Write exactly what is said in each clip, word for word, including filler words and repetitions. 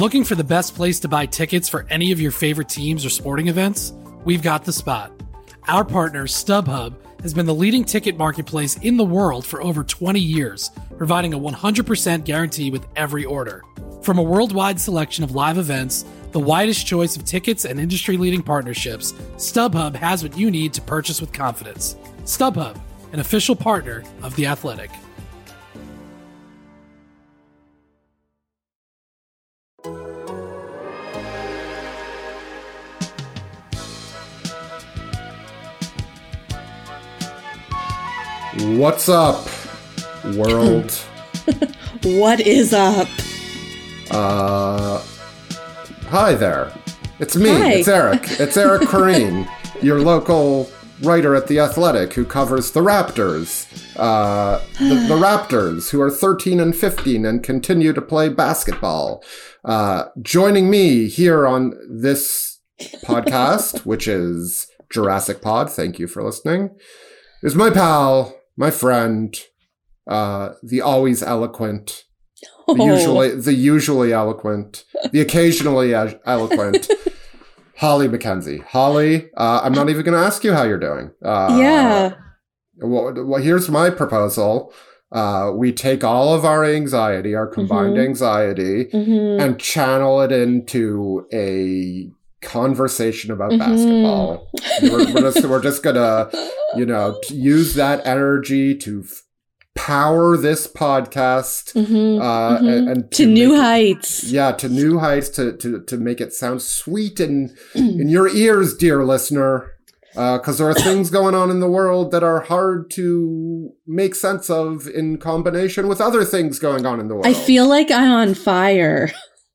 Looking for the best place to buy tickets for any of your favorite teams or sporting events? We've got the spot. Our partner, StubHub, has been the leading ticket marketplace in the world for over twenty years, providing a one hundred percent guarantee with every order. From a worldwide selection of live events, the widest choice of tickets and industry-leading partnerships, StubHub has what you need to purchase with confidence. StubHub, an official partner of The Athletic. What's up, world? What is up? Uh, hi there. It's me. Hi. It's Eric. It's Eric Corrine, your local writer at The Athletic who covers the Raptors. Uh, the, the Raptors, who are thirteen and fifteen and continue to play basketball. Uh, joining me here on this podcast, which is Jurassic Pod, thank you for listening, is my pal, my friend, uh, the always eloquent, Oh. the usually the usually eloquent, the occasionally e- eloquent, Holly McKenzie. Holly, uh, I'm not even going to ask you how you're doing. Uh, yeah. Well, well, here's my proposal. Uh, we take all of our anxiety, our combined Mhm. anxiety, Mm-hmm. and channel it into a conversation about Mhm. basketball. We're, we're just, we're just gonna, you know, t- use that energy to f- power this podcast Mhm. uh, Mhm. and, and to new make it- heights. yeah, to new heights, to to to make it sound sweet in in your ears, dear listener. Because there are things going on in the world that are hard to make sense of in combination with other things going on in the world. I feel like I'm on fire.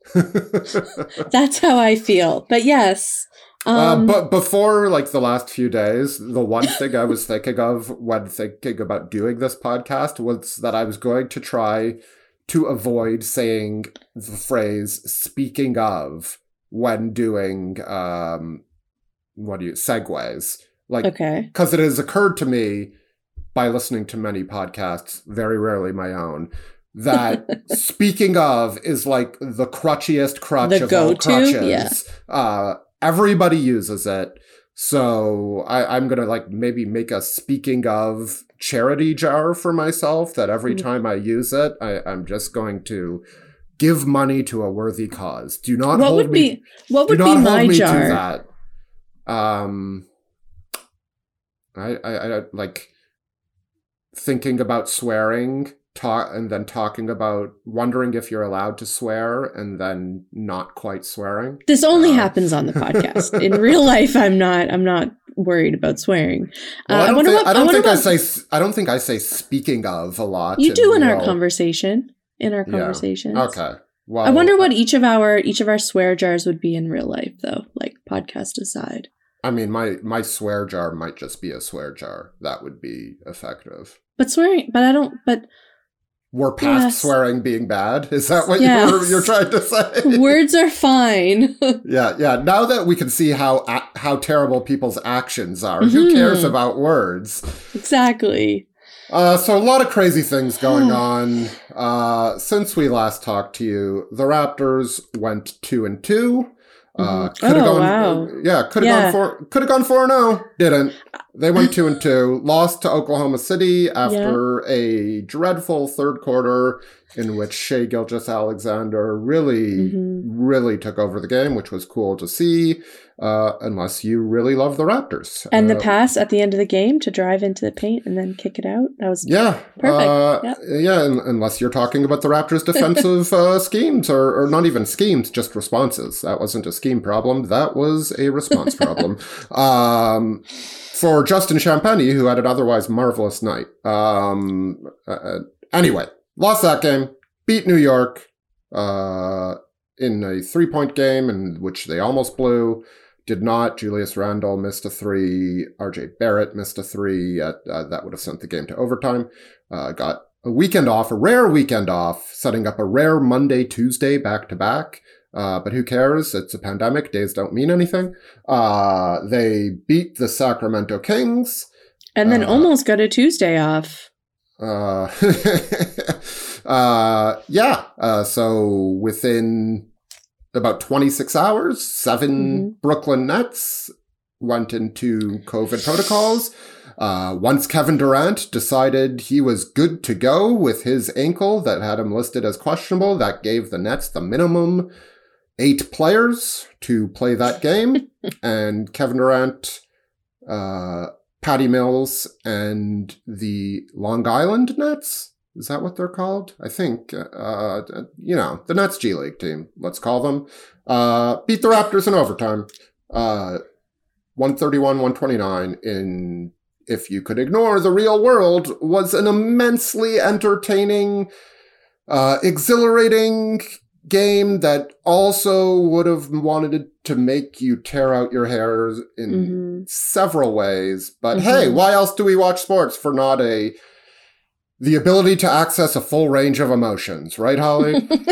That's how I feel. But yes. Um, uh, but before, like, the last few days, the one thing I was thinking of when thinking about doing this podcast was that I was going to try to avoid saying the phrase "speaking of" when doing um, what do you segues? Like, okay. because it has occurred to me by listening to many podcasts, very rarely my own, that speaking of is like the crutchiest crutch The of all go-to? crutches. Yeah. Uh, everybody uses it. So I, I'm going to like maybe make a speaking of charity jar for myself that every Mm. time I use it, I, I'm just going to give money to a worthy cause. Do not What hold would me, be what do would not be hold my me to jar? that. Um, I, I, I like thinking about swearing, talk, and then talking about wondering if you're allowed to swear, and then not quite swearing. This only Uh, happens on the podcast. In real life, I'm not. I'm not worried about swearing. Well, Uh, I don't, wonder think, what I don't wonder think I what say. s- I don't think I say speaking of a lot. you do in our real- conversation. In our Yeah. conversations. Okay. Well, I wonder what each of our each of our swear jars would be in real life, though. Like podcast aside. I mean, my my swear jar might just be a swear jar. That would be effective. But swearing. But I don't. But We're past Yes. swearing being bad. Is that what Yes. you're you're trying to say? words are fine. Yeah, yeah. Now that we can see how a- how terrible people's actions are, who Mhm. cares about words? Exactly. Uh, so a lot of crazy things going on. Uh, since we last talked to you, the Raptors went two and two. Uh, Mhm. could have Oh, gone, wow. yeah, could have Yeah. gone four, could have gone four and zero. Didn't. They went two and two. Lost to Oklahoma City after a dreadful third quarter in which Shai Gilgeous-Alexander really, Mhm. really took over the game, which was cool to see. Uh, unless you really love the Raptors. And the Uh, pass at the end of the game to drive into the paint and then kick it out. That was Yeah. Perfect. Uh, Yep. Yeah, un- unless you're talking about the Raptors' defensive uh, schemes, or, or not even schemes, just responses. That wasn't a scheme problem. That was a response problem. Um, for Justin Champagny, who had an otherwise marvelous night. Um, uh, anyway, lost that game, beat New York uh, in a three-point game in which they almost blew. Did not. Julius Randle missed a three. R J Barrett missed a three. At, uh, that would have sent the game to overtime. Uh, got a weekend off, a rare weekend off, setting up a rare Monday, Tuesday back-to-back. Uh, but who cares? It's a pandemic. Days don't mean anything. Uh, they beat the Sacramento Kings. and then uh, almost got a Tuesday off. Uh, uh, yeah. Uh, so within about twenty-six hours, seven Mm-hmm. Brooklyn Nets went into COVID protocols. Uh, once Kevin Durant decided he was good to go with his ankle that had him listed as questionable, that gave the Nets the minimum eight players to play that game. And Kevin Durant, uh, Patty Mills, and the Long Island Nets, is that what they're called? I think, uh, you know, the Nets G League team, let's call them, uh, beat the Raptors in overtime. Uh, one thirty-one one twenty-nine in, if you could ignore the real world, was an immensely entertaining, uh, exhilarating game that also would have wanted to make you tear out your hair in Mm-hmm. several ways. But Mm-hmm. hey, why else do we watch sports for not a the ability to access a full range of emotions, right, Holly?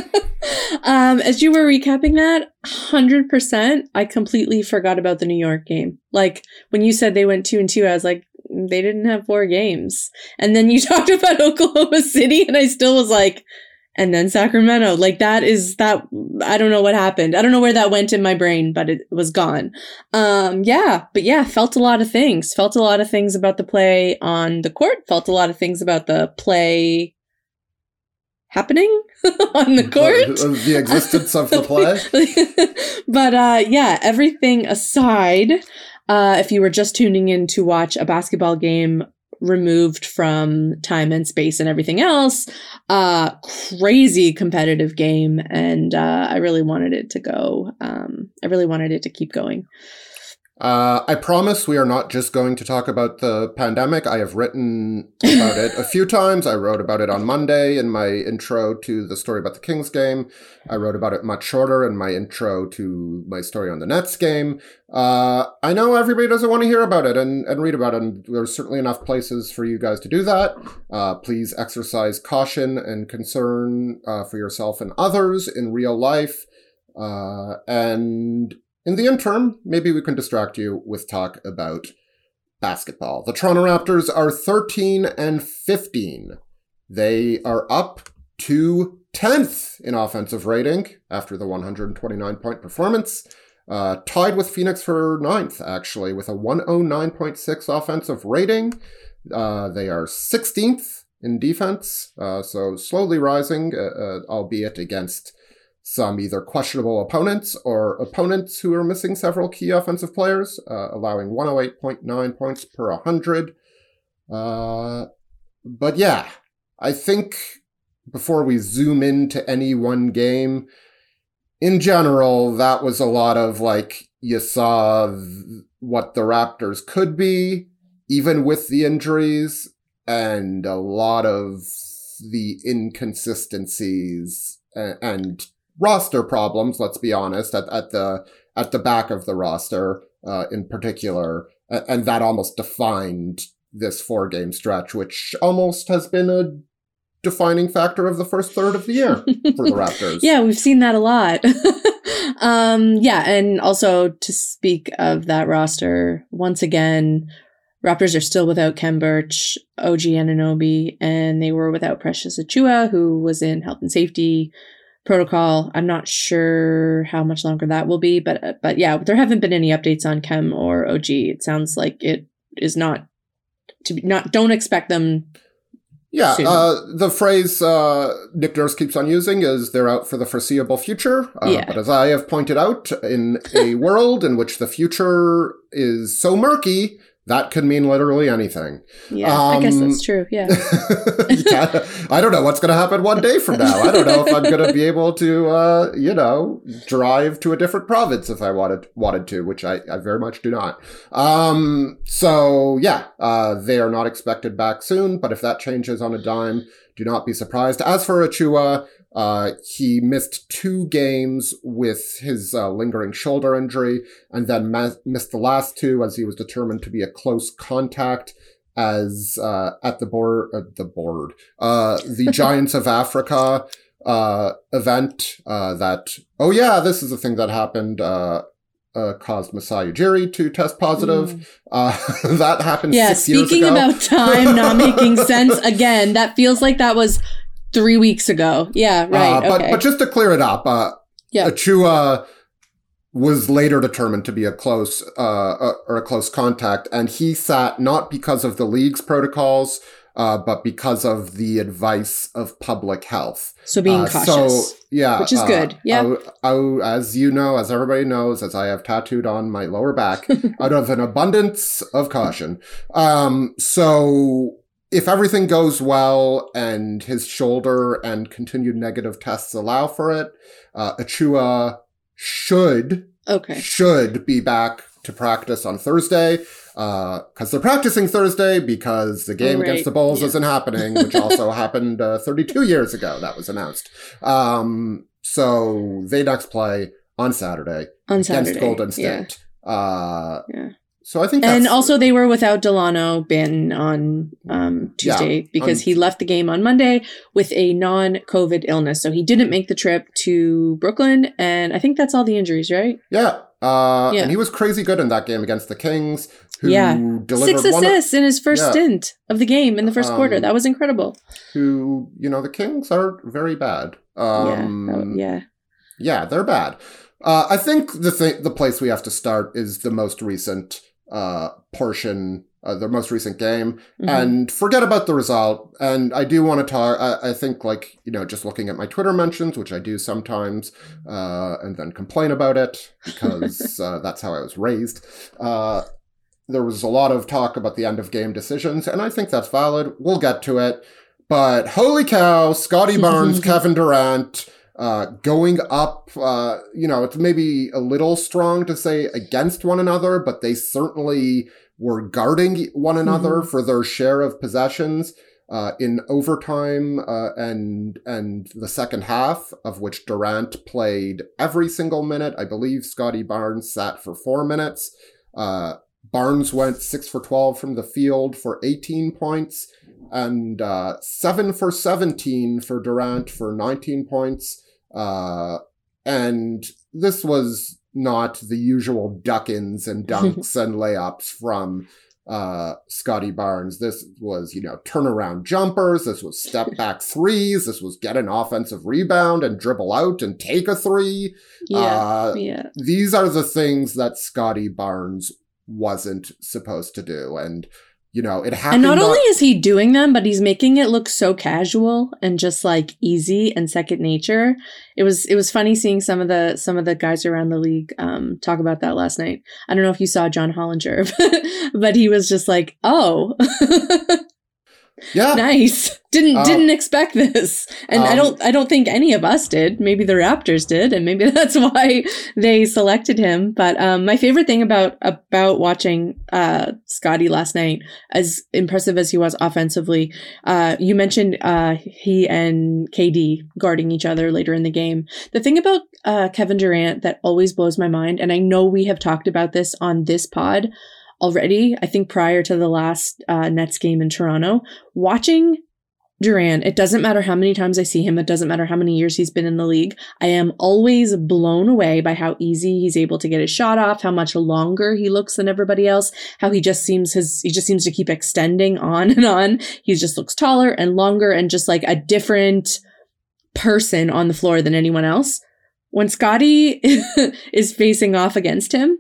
um, as you were recapping that, one hundred percent, I completely forgot about the New York game. Like, when you said they went two and two, I was like, they didn't have four games. And then you talked about Oklahoma City, and I still was like, and then Sacramento. Like, that is that, I don't know what happened. I don't know where that went in my brain, but it was gone. Um, yeah, but yeah, felt a lot of things. Felt a lot of things about the play on the court. Felt a lot of things about the play happening on the court. The, the existence of the play. But uh, yeah, everything aside, uh, if you were just tuning in to watch a basketball game removed from time and space and everything else, uh, crazy competitive game. And uh, I really wanted it to go. Um, I really wanted it to keep going. Uh, I promise we are not just going to talk about the pandemic. I have written about it a few times. I wrote about it on Monday in my intro to the story about the Kings game. I wrote about it much shorter in my intro to my story on the Nets game. Uh, I know everybody doesn't want to hear about it and, and read about it, and there's certainly enough places for you guys to do that. Uh, please exercise caution and concern uh, for yourself and others in real life. Uh, and in the interim, maybe we can distract you with talk about basketball. The Toronto Raptors are thirteen and fifteen. They are up to tenth in offensive rating after the one hundred twenty-nine point performance. Uh, tied with Phoenix for ninth, actually, with a one oh nine point six offensive rating. Uh, they are sixteenth in defense, uh, so slowly rising, uh, uh, albeit against some either questionable opponents or opponents who are missing several key offensive players, uh, allowing one oh eight point nine points per one hundred. Uh, but yeah, I think before we zoom into any one game, in general, that was a lot of like, you saw th- what the Raptors could be, even with the injuries, and a lot of the inconsistencies and, and roster problems, let's be honest, at, at the at the back of the roster uh, in particular. And that almost defined this four-game stretch, which almost has been a defining factor of the first third of the year for the Raptors. Yeah, we've seen that a lot. um, yeah, and also to speak of that roster, once again, Raptors are still without Khem Birch, O G Anunoby, and they were without Precious Achiuwa, who was in health and safety protocol. I'm not sure how much longer that will be, but but yeah, there haven't been any updates on Khem or O G. It sounds like it is not to be not. Don't expect them. Yeah, uh, the phrase uh, Nick Nurse keeps on using is they're out for the foreseeable future. Uh, Yeah. But as I have pointed out, in a world in which the future is so murky, that could mean literally anything. Yeah, Um, I guess that's true. Yeah. yeah, I don't know what's going to happen one day from now. I don't know if I'm going to be able to, uh, you know, drive to a different province if I wanted wanted to, which I, I very much do not. Um, so, yeah, uh, they are not expected back soon, but if that changes on a dime, do not be surprised. As for Achiuwa, uh, he missed two games with his uh, lingering shoulder injury and then ma- missed the last two as he was determined to be a close contact as uh, at the board, uh, the board, uh, the Giants of Africa uh, event uh, that, oh yeah, this is a thing that happened, uh, uh, caused Masai Ujiri to test positive. Mm. Uh, that happened Yeah, six years ago. speaking about time not making sense, again, that feels like that was three weeks ago. Yeah, right. Uh, but, okay. but just to clear it up, uh, Yeah. Achua was later determined to be a close uh, or a close contact, and he sat not because of the league's protocols, uh, but because of the advice of public health. So being uh, cautious, so, yeah, which is uh, good. Yeah, I, I, as you know, as everybody knows, as I have tattooed on my lower back, out of an abundance of caution. Um, so if everything goes well and his shoulder and continued negative tests allow for it, uh, Achua should okay should be back to practice on Thursday, because uh, they're practicing Thursday because the game right. against the Bulls yeah. isn't happening, which also happened uh, thirty-two years ago. That was announced. Um, so they next play on Saturday on against Saturday. Golden State. Yeah. Uh, yeah. So I think that's, and also they were without Delano Banton on um, Tuesday yeah, because on, he left the game on Monday with a non-COVID illness. So he didn't make the trip to Brooklyn. And I think that's all the injuries, right? Yeah. Uh, yeah. And he was crazy good in that game against the Kings. Who yeah. delivered Six assists one of, in his first yeah. stint of the game in the first um, quarter. That was incredible. Who, you know, the Kings are very bad. Um, yeah. yeah. Yeah, they're bad. Uh, I think the th- the place we have to start is the most recent uh, portion, uh, the most recent game, mm-hmm. and forget about the result. And I do want to talk, I, I think like, you know, just looking at my Twitter mentions, which I do sometimes, uh, and then complain about it because uh, that's how I was raised. Uh, there was a lot of talk about the end of game decisions, and I think that's valid. We'll get to it. But holy cow, Scotty Barnes, Kevin Durant, Uh, going up, uh, you know, it's maybe a little strong to say against one another, but they certainly were guarding one another mm-hmm. for their share of possessions uh, in overtime uh, and and the second half, of which Durant played every single minute. I believe Scotty Barnes sat for four minutes. Uh, Barnes went six for twelve from the field for eighteen points and uh, seven for seventeen for Durant for nineteen points. Uh, and this was not the usual duck-ins and dunks and layups from uh, Scotty Barnes. This was, you know, turnaround jumpers. This was step-back threes. This was get an offensive rebound and dribble out and take a three. Yeah, uh, yeah. These are the things that Scotty Barnes wasn't supposed to do. And you know, it happened. And not on- only is he doing them, but he's making it look so casual and just like easy and second nature. It was it was funny seeing some of the some of the guys around the league um, talk about that last night. I don't know if you saw John Hollinger, but he was just like, "Oh, yeah, nice. Didn't uh, didn't expect this." And um, I don't I don't think any of us did. Maybe the Raptors did, and maybe that's why they selected him. But um, my favorite thing about about watching uh, Scotty last night, as impressive as he was offensively, uh, you mentioned uh, he and K D guarding each other later in the game. The thing about uh, Kevin Durant that always blows my mind, and I know we have talked about this on this pod already, I think prior to the last uh, Nets game in Toronto, watching Durant, it doesn't matter how many times I see him, it doesn't matter how many years he's been in the league, I am always blown away by how easy he's able to get his shot off, how much longer he looks than everybody else, how he just seems his he just seems to keep extending on and on. He just looks taller and longer and just like a different person on the floor than anyone else. When Scotty is facing off against him,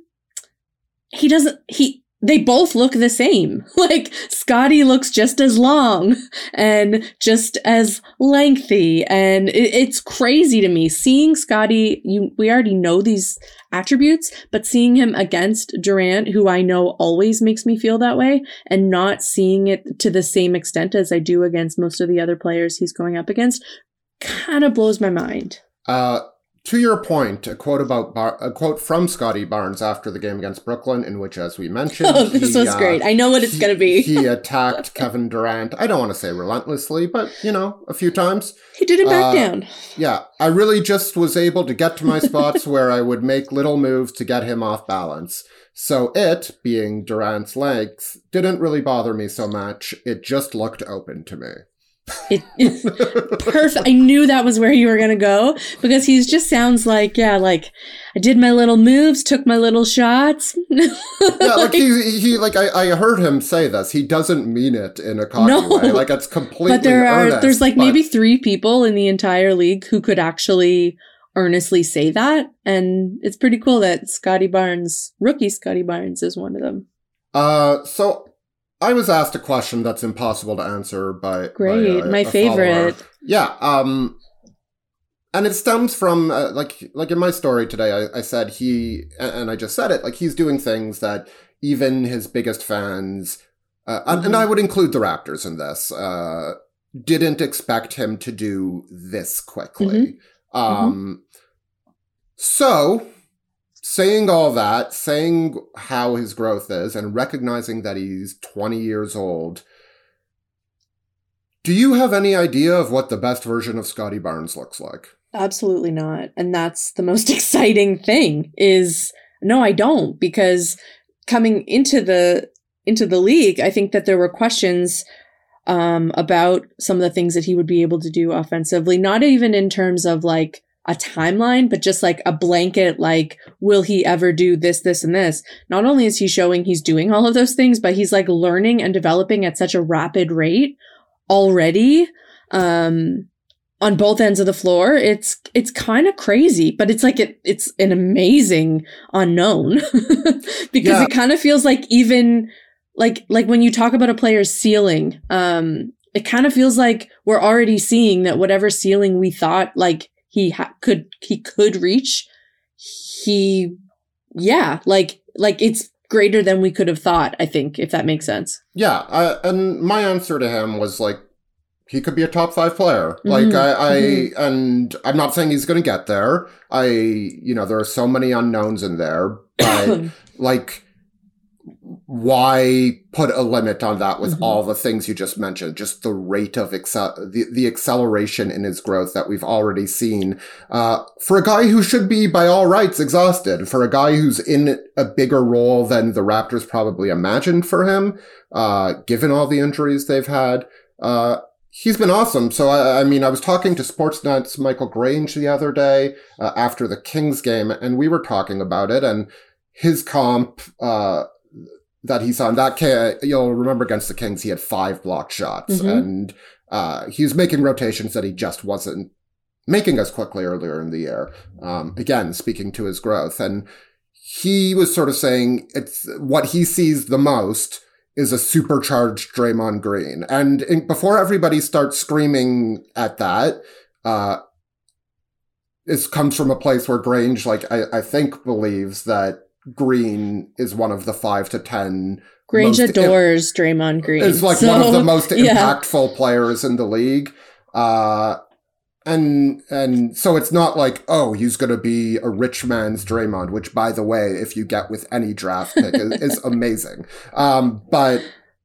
he doesn't he They both look the same. Like, Scotty looks just as long and just as lengthy. And it, it's crazy to me. Seeing Scotty, you, we already know these attributes, but seeing him against Durant, who I know always makes me feel that way, and not seeing it to the same extent as I do against most of the other players he's going up against, kind of blows my mind. Uh, To your point, a quote about Bar- a quote from Scotty Barnes after the game against Brooklyn, in which, as we mentioned, oh, this he, was uh, great. I know what it's he, going to be. He attacked Kevin Durant. I don't want to say relentlessly, but you know, a few times. He did him back uh, down. Yeah, I really just was able to get to my spots where I would make little moves to get him off balance. So it, being Durant's length, didn't really bother me so much. It just looked open to me. It, perfect. I knew that was where you were gonna go, because he just sounds like, yeah, like I did my little moves, took my little shots. Yeah, like he, he, like I, I heard him say this. He doesn't mean it in a cocky no, way. Like it's completely. But there are, earnest, there's like but... maybe three people in the entire league who could actually earnestly say that. And it's pretty cool that Scotty Barnes, rookie Scotty Barnes, is one of them. Uh, so I was asked a question that's impossible to answer by great, by a, my a favorite. Follower. Yeah. Um, and it stems from uh, like like in my story today, I, I said he and I just said it like he's doing things that even his biggest fans, uh, mm-hmm. and, and I would include the Raptors in this, uh, didn't expect him to do this quickly. Mm-hmm. Um, mm-hmm. So. Saying all that, saying how his growth is, and recognizing that he's twenty years old, do you have any idea of what the best version of Scotty Barnes looks like? Absolutely not. And that's the most exciting thing is, no, I don't, because coming into the into the league, I think that there were questions um, about some of the things that he would be able to do offensively, not even in terms of like, a timeline, but just like a blanket, like, will he ever do this, this, and this? Not only is he showing he's doing all of those things, but he's like learning and developing at such a rapid rate already, um, on both ends of the floor. It's, it's kind of crazy, but it's like, it, it's an amazing unknown because yeah. It kind of feels like even like, like when you talk about a player's ceiling, um, it kind of feels like we're already seeing that whatever ceiling we thought, like, he ha- could he could reach, he, yeah, like like it's greater than we could have thought, I think, if that makes sense. Yeah, I, and my answer to him was like, he could be a top five player. Mm-hmm. Like I, I mm-hmm. and I'm not saying he's going to get there. I, you know, there are so many unknowns in there, but like, why put a limit on that with mm-hmm. all the things you just mentioned? Just the rate of excel, the, the acceleration in his growth that we've already seen. Uh, for a guy who should be by all rights exhausted, for a guy who's in a bigger role than the Raptors probably imagined for him, uh, given all the injuries they've had, uh, he's been awesome. So, I, I mean, I was talking to Sportsnet's Michael Grange the other day, uh, after the Kings game, and we were talking about it, and his comp, uh, that he saw in that case, you'll remember against the Kings, he had five blocked shots, mm-hmm. and uh, he was making rotations that he just wasn't making as quickly earlier in the year. Um, again, speaking to his growth, and he was sort of saying it's what he sees the most is a supercharged Draymond Green, and in, before everybody starts screaming at that, uh, this comes from a place where Grange, like I, I think, believes that Green is one of the five to ten. Grange adores it, Draymond Green. It's like so, one of the most yeah. impactful players in the league. Uh, and and so it's not like, oh, he's going to be a rich man's Draymond, which, by the way, if you get with any draft pick, is, is amazing. Um, but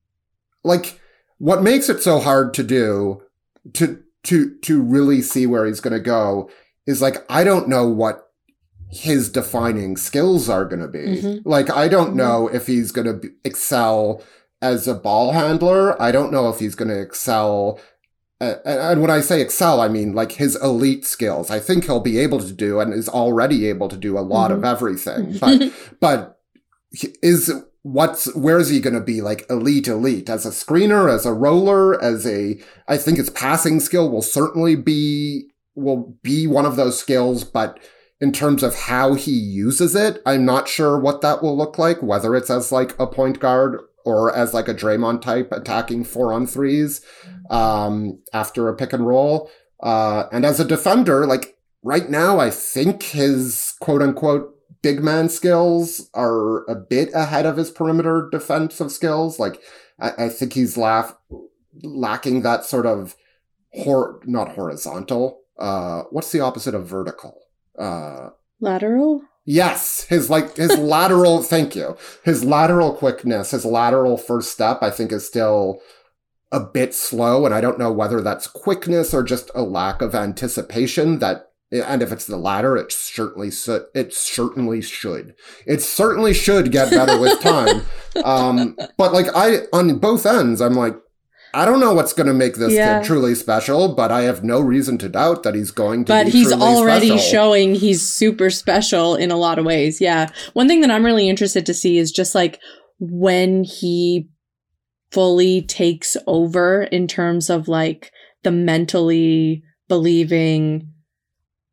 like, what makes it so hard to do, to to to really see where he's going to go, is like, I don't know what his defining skills are going to be. Mm-hmm. Like, I don't mm-hmm. know if he's going to excel as a ball handler. I don't know if he's going to excel. Uh, and when I say excel, I mean like his elite skills. I think he'll be able to do and is already able to do a lot mm-hmm. of everything. But, but is what's, where is he going to be like elite, elite as a screener, as a roller, as a, I think his passing skill will certainly be, will be one of those skills, but in terms of how he uses it, I'm not sure what that will look like, whether it's as like a point guard or as like a Draymond type attacking four on threes um, after a pick and roll. Uh, and as a defender, like right now, I think his quote unquote big man skills are a bit ahead of his perimeter defensive skills. Like I, I think he's laugh, lacking that sort of hor- not horizontal. Uh, what's the opposite of vertical? Uh, lateral? Yes. His like, his lateral, thank you. His lateral quickness, his lateral first step, I think is still a bit slow. And I don't know whether that's quickness or just a lack of anticipation that, and if it's the latter, it certainly, su- it certainly should. It certainly should get better with time. um, but like I, on both ends, I'm like, I don't know what's going to make this yeah. kid truly special, but I have no reason to doubt that he's going to but be he's truly already special. Showing he's super special in a lot of ways. Yeah. One thing that I'm really interested to see is just like when he fully takes over in terms of like the mentally believing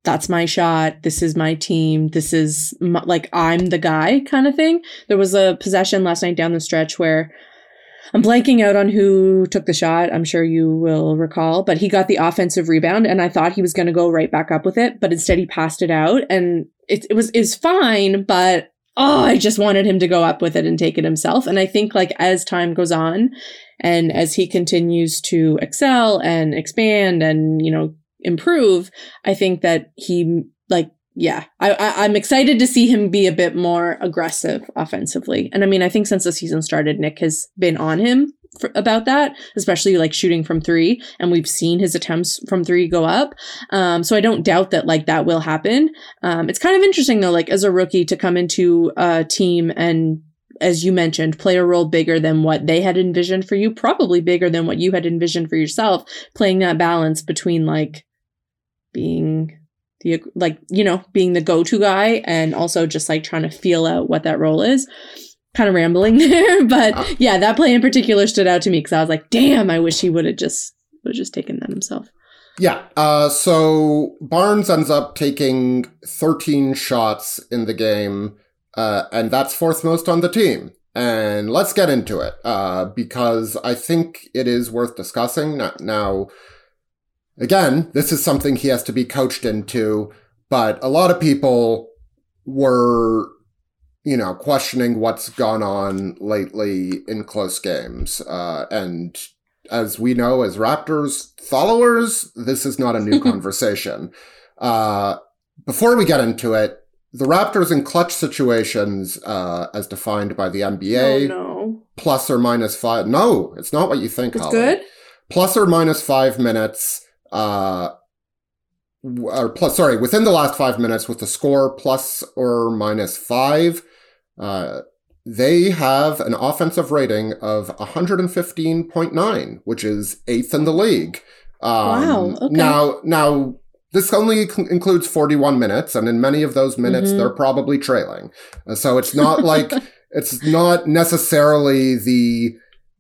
that's my shot. This is my team. This is my, like, I'm the guy kind of thing. There was a possession last night down the stretch where I'm blanking out on who took the shot. I'm sure you will recall, but he got the offensive rebound and I thought he was going to go right back up with it, but instead he passed it out and it, it was, is fine, but oh, I just wanted him to go up with it and take it himself. And I think like as time goes on and as he continues to excel and expand and, you know, improve, I think that he like, yeah, I, I, I'm excited to see him be a bit more aggressive offensively. And I mean, I think since the season started, Nick has been on him for, about that, especially like shooting from three. And we've seen his attempts from three go up. Um, so I don't doubt that like that will happen. Um, it's kind of interesting though, like as a rookie to come into a team and, as you mentioned, play a role bigger than what they had envisioned for you, probably bigger than what you had envisioned for yourself, playing that balance between like being the, like, you know, being the go-to guy and also just like trying to feel out what that role is. Kind of rambling there, but yeah, that play in particular stood out to me because I was like, damn, I wish he would have just would have just taken that himself. Yeah. Uh, so Barnes ends up taking thirteen shots in the game, uh, and that's fourth most on the team. And let's get into it, uh, because I think it is worth discussing. Now, again, this is something he has to be coached into, but a lot of people were, you know, questioning what's gone on lately in close games. Uh, and as we know, as Raptors followers, this is not a new conversation. Uh, before we get into it, the Raptors in clutch situations, uh, as defined by the N B A, oh, no. plus or minus five. No, it's not what you think, It's Holly. good? Plus or minus five minutes, uh, or plus, sorry, within the last five minutes with the score plus or minus five, uh, they have an offensive rating of one fifteen point nine, which is eighth in the league. Um, Wow. Okay. Now, now this only c- includes forty-one minutes, and in many of those minutes, Mhm. they're probably trailing. Uh, so it's not like it's not necessarily the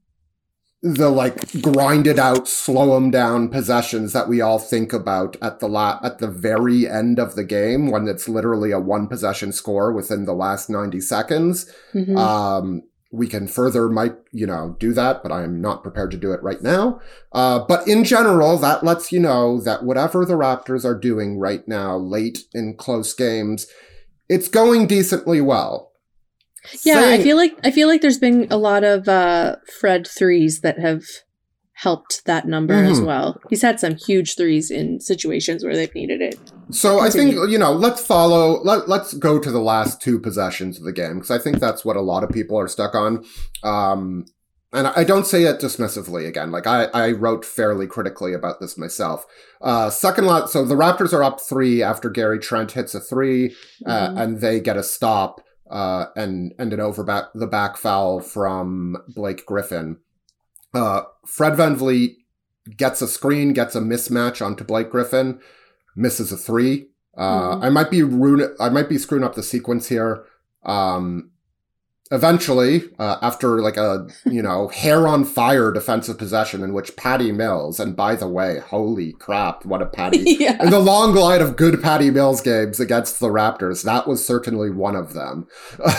the like grinded out, slow them down possessions that we all think about at the la- at the very end of the game when it's literally a one possession score within the last ninety seconds. Mhm. Um, we can further might, you know, do that, but I'm not prepared to do it right now. Uh, but in general, that lets you know that whatever the Raptors are doing right now, late in close games, it's going decently well. Yeah, Saying- I feel like I feel like there's been a lot of uh, Fred threes that have helped that number as Mhm. well. He's had some huge threes in situations where they've needed it. So I think, Continue. you know, let's follow, let, let's go to the last two possessions of the game, because I think that's what a lot of people are stuck on. Um, and I don't say it dismissively again. Like, I, I wrote fairly critically about this myself. Uh, second last, so the Raptors are up three after Gary Trent hits a three, uh, Mhm. and they get a stop, uh, and, and an over back, the back foul from Blake Griffin. Uh, Fred VanVleet gets a screen, gets a mismatch onto Blake Griffin, misses a three. Uh, Mhm. I might be ruin- I might be screwing up the sequence here. Um, eventually, uh, after like a, you know, hair on fire defensive possession in which Patty Mills, and by the way, holy crap, what a Patty. Yeah. In the long line of good Patty Mills games against the Raptors, that was certainly one of them.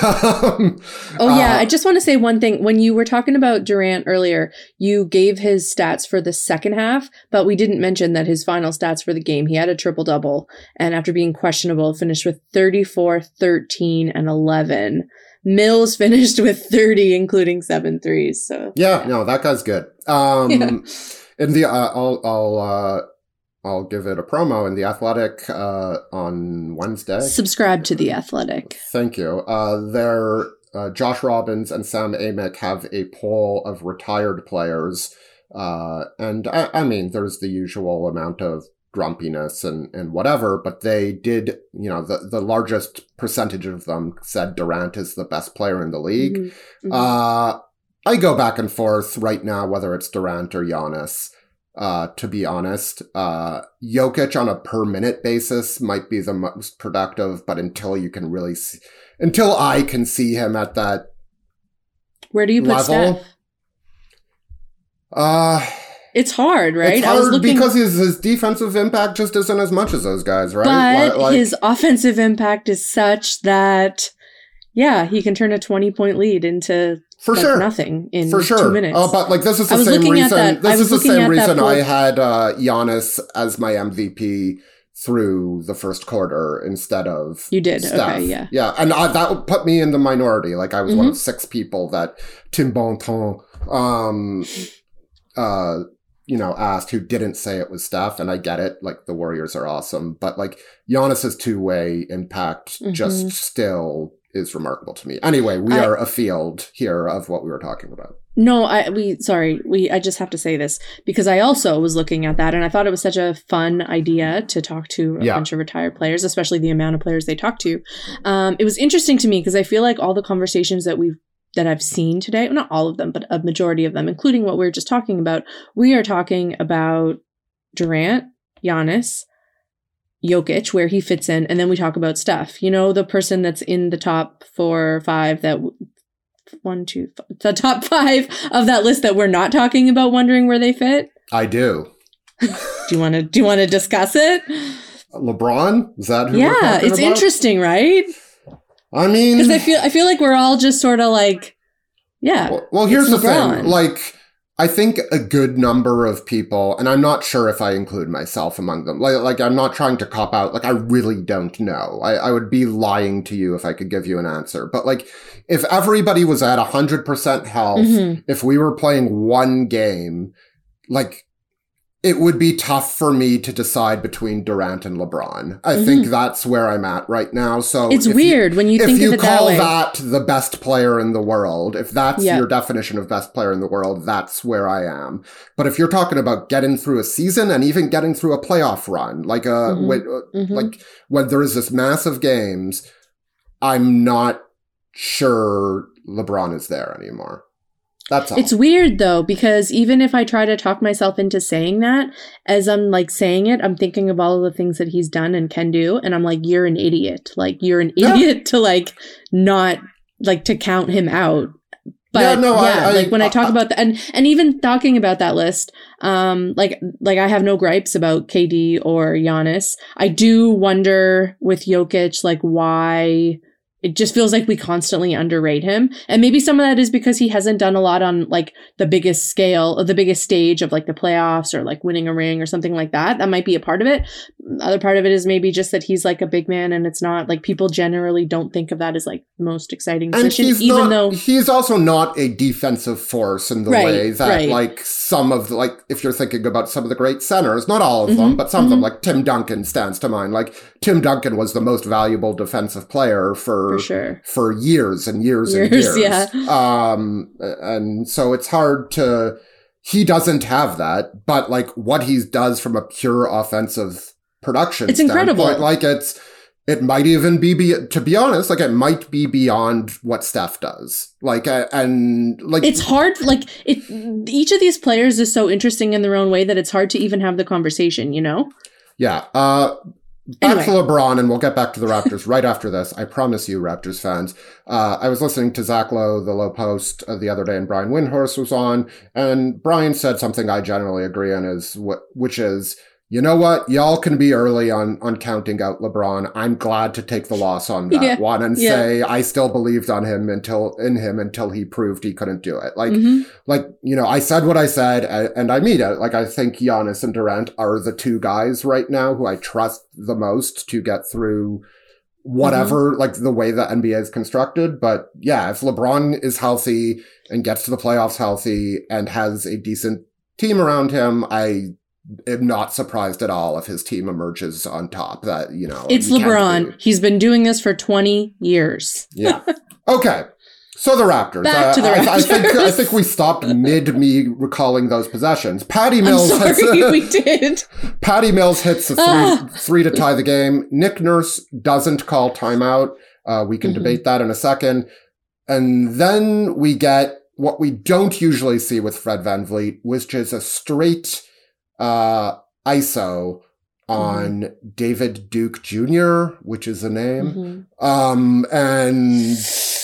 um, Oh yeah, uh, I just want to say one thing. When you were talking about Durant earlier, you gave his stats for the second half, but we didn't mention that his final stats for the game, he had a triple-double, and after being questionable, finished with thirty-four, thirteen, and eleven. Mills finished with thirty, including seven threes. So Yeah, no, that guy's good. Um, Yeah. in the, uh, I'll, I'll, uh, I'll give it a promo in The Athletic, uh, on Wednesday. subscribe to The Athletic. Thank you. Uh, there, uh, Josh Robbins and Sam Amick have a poll of retired players. Uh, and I, I mean, there's the usual amount of grumpiness and, and whatever, but they did, you know, the, the largest percentage of them said Durant is the best player in the league. Mhm. Mhm. Uh, I go back and forth right now, whether it's Durant or Giannis, uh, to be honest. Uh, Jokic on a per minute basis might be the most productive, but until you can really see, until I can see him at that Where do you put level, Steph? uh, It's hard, right? It's I was hard looking, because his, his defensive impact just isn't as much as those guys, right? but Like, his offensive impact is such that, yeah, he can turn a twenty-point lead into for like sure. nothing in For sure. two minutes. Uh, but like this is the I was same looking at reason. that- I This was is the looking same at that reason I poll- had uh, Giannis as my M V P through the first quarter instead of You did, Steph. okay, yeah. Yeah, and I, that put me in the minority. Like I was one Mhm. of six people that Tim Bontemps, um, uh, you know, asked who didn't say it was Steph, and I get it. Like the Warriors are awesome, but like Giannis's two-way impact Mhm. just still is remarkable to me. Anyway, we I- are afield here of what we were talking about. No, I we sorry, we I just have to say this because I also was looking at that and I thought it was such a fun idea to talk to a Yeah. bunch of retired players, especially the amount of players they talk to. Um, it was interesting to me because I feel like all the conversations that we've that I've seen today, well, not all of them, but a majority of them, including what we were just talking about, we are talking about Durant, Giannis, Jokic, where he fits in, and then we talk about Steph. You know, the person that's in the top four or five that one, two, five, the top five of that list that we're not talking about, wondering where they fit. I do. Do you want to? Do you want to discuss it? LeBron? Is that who we're Yeah, talking it's about? interesting, right? I mean, Because I feel I feel like we're all just sort of like, yeah. well, well, here's it's the LeBron. thing. Like, I think a good number of people, and I'm not sure if I include myself among them. Like, like I'm not trying to cop out. Like, I really don't know. I, I would be lying to you if I could give you an answer. But like, if everybody was at one hundred percent health, Mhm. if we were playing one game, like, it would be tough for me to decide between Durant and LeBron. I Mhm. think that's where I'm at right now. So It's if you- weird when you if think you of it that call way. that the best player in the world, if that's Yeah. your definition of best player in the world, that's where I am. But if you're talking about getting through a season and even getting through a playoff run, like a Mhm. when, uh, Mhm. like when there is this massive games, I'm not sure LeBron is there anymore. That's all. It's weird though, because even if I try to talk myself into saying that, as I'm like saying it, I'm thinking of all of the things that he's done and can do. And I'm like, you're an idiot. Like, you're an Yeah. idiot to like not like to count him out. But Yeah, yeah, no, I- I- like when I, I- talk about that, and and even talking about that list, um, like like I have no gripes about K D or Giannis. I do wonder with Jokic, like why. It just feels like we constantly underrate him. And maybe some of that is because he hasn't done a lot on like the biggest scale or the biggest stage of like the playoffs or like winning a ring or something like that. That might be a part of it. Other part of it is maybe just that he's like a big man and it's not like people generally don't think of that as like the most exciting and position, he's even not, though he's also not a defensive force in the Right, way that right. like some of the, like if you're thinking about some of the great centers, not all of them, Mhm, but some of them, mhm. like Tim Duncan stands to mind. Like Tim Duncan was the most valuable defensive player for for sure. for years and years, and Years, years. yeah. Um, and so it's hard to. He doesn't have that, but like what he does from a pure offensive production, It's incredible. standpoint, like it's. It might even be, be, to be honest, like it might be beyond what Steph does. Like, uh, and like, It's hard, like it. Each of these players is so interesting in their own way that it's hard to even have the conversation, you know? yeah. Uh, back Anyway. to LeBron, and we'll get back to the Raptors right after this. I promise you, Raptors fans. Uh, I was listening to Zach Lowe, the Low Post, uh, the other day, and Brian Windhorst was on, and Brian said something I generally agree on, is what, which is, you know what? Y'all can be early on, on counting out LeBron. I'm glad to take the loss on that Yeah. one and Yeah. say I still believed on him until in him until he proved he couldn't do it. Like, Mhm. like you know, I said what I said, and, and I mean it. Like, I think Giannis and Durant are the two guys right now who I trust the most to get through whatever, like the way the N B A is constructed. But yeah, if LeBron is healthy and gets to the playoffs healthy and has a decent team around him, I am not surprised at all if his team emerges on top. That, you know, It's you can't LeBron. do- He's been doing this for twenty years. Yeah. Okay. So the Raptors. Back to the I, I think I Raptors. think we stopped mid me recalling those possessions. Patty I'm Mills sorry, hits, we did. Patty Mills hits a three, Ah. three to tie the game. Nick Nurse doesn't call timeout. Uh, we can Mhm. debate that in a second. And then we get what we don't usually see with Fred VanVleet, which is a straight uh, I S O on Mm-hmm. David Duke Junior, which is a name. Mhm. Um, and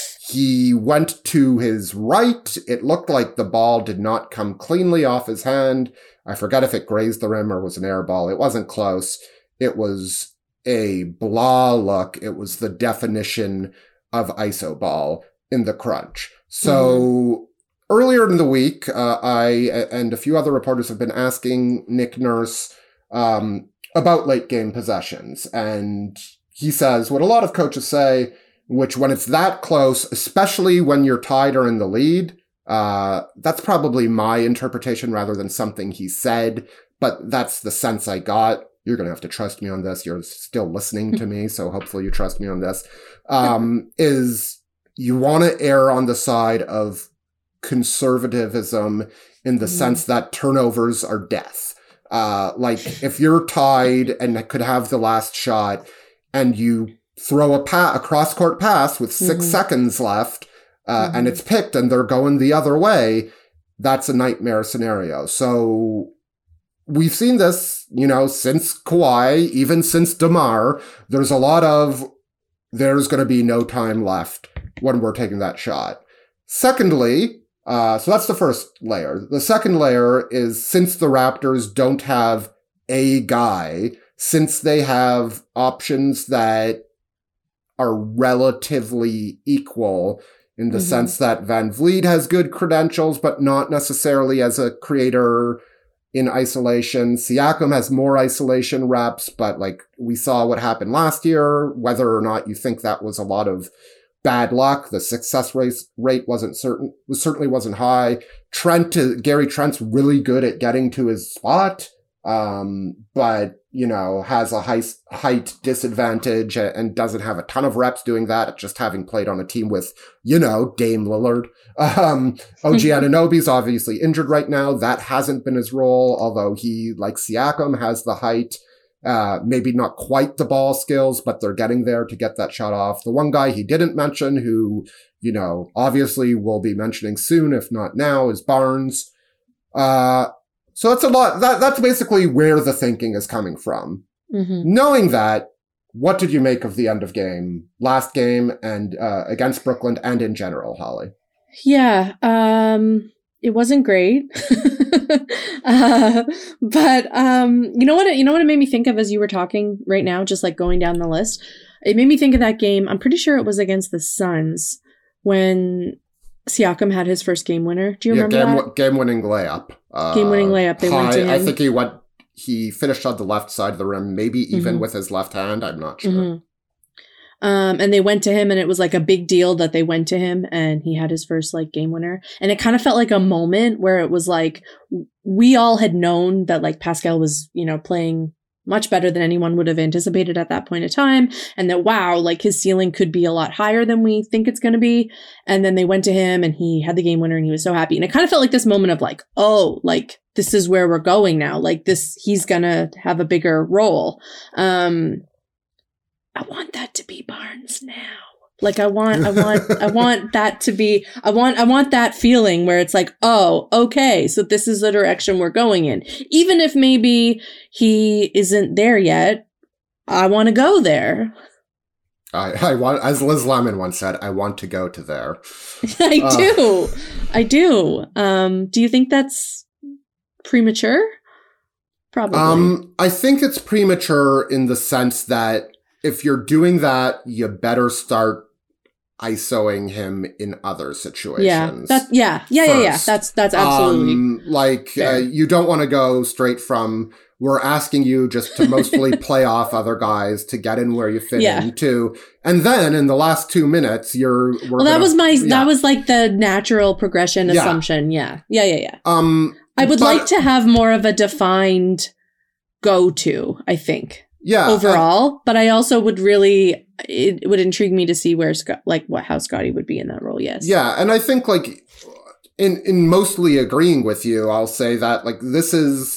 he went to his right. It looked like the ball did not come cleanly off his hand. I forget if it grazed the rim or was an air ball. It wasn't close. It was a blah look. It was the definition of iso ball in the crunch. So mm-hmm. earlier in the week, uh, I and a few other reporters have been asking Nick Nurse um, about late game possessions. And he says what a lot of coaches say, which when it's that close, especially when you're tied or in the lead, uh, that's probably my interpretation rather than something he said. But that's the sense I got. You're going to have to trust me on this. You're still listening to me, so hopefully you trust me on this. Um, is you want to err on the side of conservatism in the mm. sense that turnovers are death. Uh, like if you're tied and could have the last shot and you throw a, pa- a cross-court pass with six mm. seconds left uh, mm. and it's picked and they're going the other way, that's a nightmare scenario. So we've seen this, you know, since Kawhi, even since DeMar, there's a lot of, there's going to be no time left when we're taking that shot. Secondly, uh, so that's the first layer. The second layer is since the Raptors don't have a guy, since they have options that are relatively equal in the mm-hmm. sense that Van Vliet has good credentials, but not necessarily as a creator in isolation. Siakam has more isolation reps, but like we saw what happened last year, whether or not you think that was a lot of bad luck, the success rate rate wasn't certain, was certainly wasn't high. Trent, Gary Trent's really good at getting to his spot, um, but you know, has a high, height disadvantage and doesn't have a ton of reps doing that, just having played on a team with, you know, Dame Lillard. Um, O G Anunoby's obviously injured right now. That hasn't been his role, although he, like Siakam, has the height, uh, maybe not quite the ball skills, but they're getting there to get that shot off. The one guy he didn't mention, who, you know, obviously we'll be mentioning soon, if not now, is Barnes. Uh, So that's a lot. That, that's basically where the thinking is coming from. Mm-hmm. Knowing that, what did you make of the end of game, last game, and uh, against Brooklyn, and in general, Holly? Yeah, um, it wasn't great, uh, but um, you know what? You know what it made me think of as you were talking right now, just like going down the list. It made me think of that game. I'm pretty sure it was against the Suns when Siakam had his first game winner. Do you yeah, remember game, that? Game-winning layup. Uh, game-winning layup. They high, went to him. I think he went. He finished on the left side of the rim, maybe even mm-hmm. with his left hand. I'm not sure. Mm-hmm. Um, and they went to him, and it was like a big deal that they went to him, and he had his first like game winner. And it kind of felt like a moment where it was like we all had known that like Pascal was, you know, playing much better than anyone would have anticipated at that point in time. And that, wow, like his ceiling could be a lot higher than we think it's going to be. And then they went to him and he had the game winner and he was so happy. And it kind of felt like this moment of like, oh, like this is where we're going now. Like this, he's going to have a bigger role. Um, I want that to be Barnes now. Like I want, I want, I want that to be, I want, I want that feeling where it's like, oh, okay, so this is the direction we're going in. Even if maybe he isn't there yet, I want to go there. I, I want, as Liz Lemon once said, I want to go to there. I uh. do, I do. Um, do you think that's premature? Probably. Um, I think it's premature in the sense that if you're doing that, you better start ISOing him in other situations. Yeah, that, yeah, yeah, yeah, yeah. That's that's absolutely um, like uh, you don't want to go straight from we're asking you just to mostly play off other guys to get in where you fit yeah. in to, and then in the last two minutes you're. We're well, that gonna, was my yeah. that was like the natural progression yeah. assumption. Yeah, yeah, yeah, yeah. Um, I would but, like to have more of a defined go-to. I think. Yeah, overall, uh, but I also would really, it would intrigue me to see where Scott, like what, how Scotty would be in that role. Yes. Yeah. And I think like in, in mostly agreeing with you, I'll say that like, this is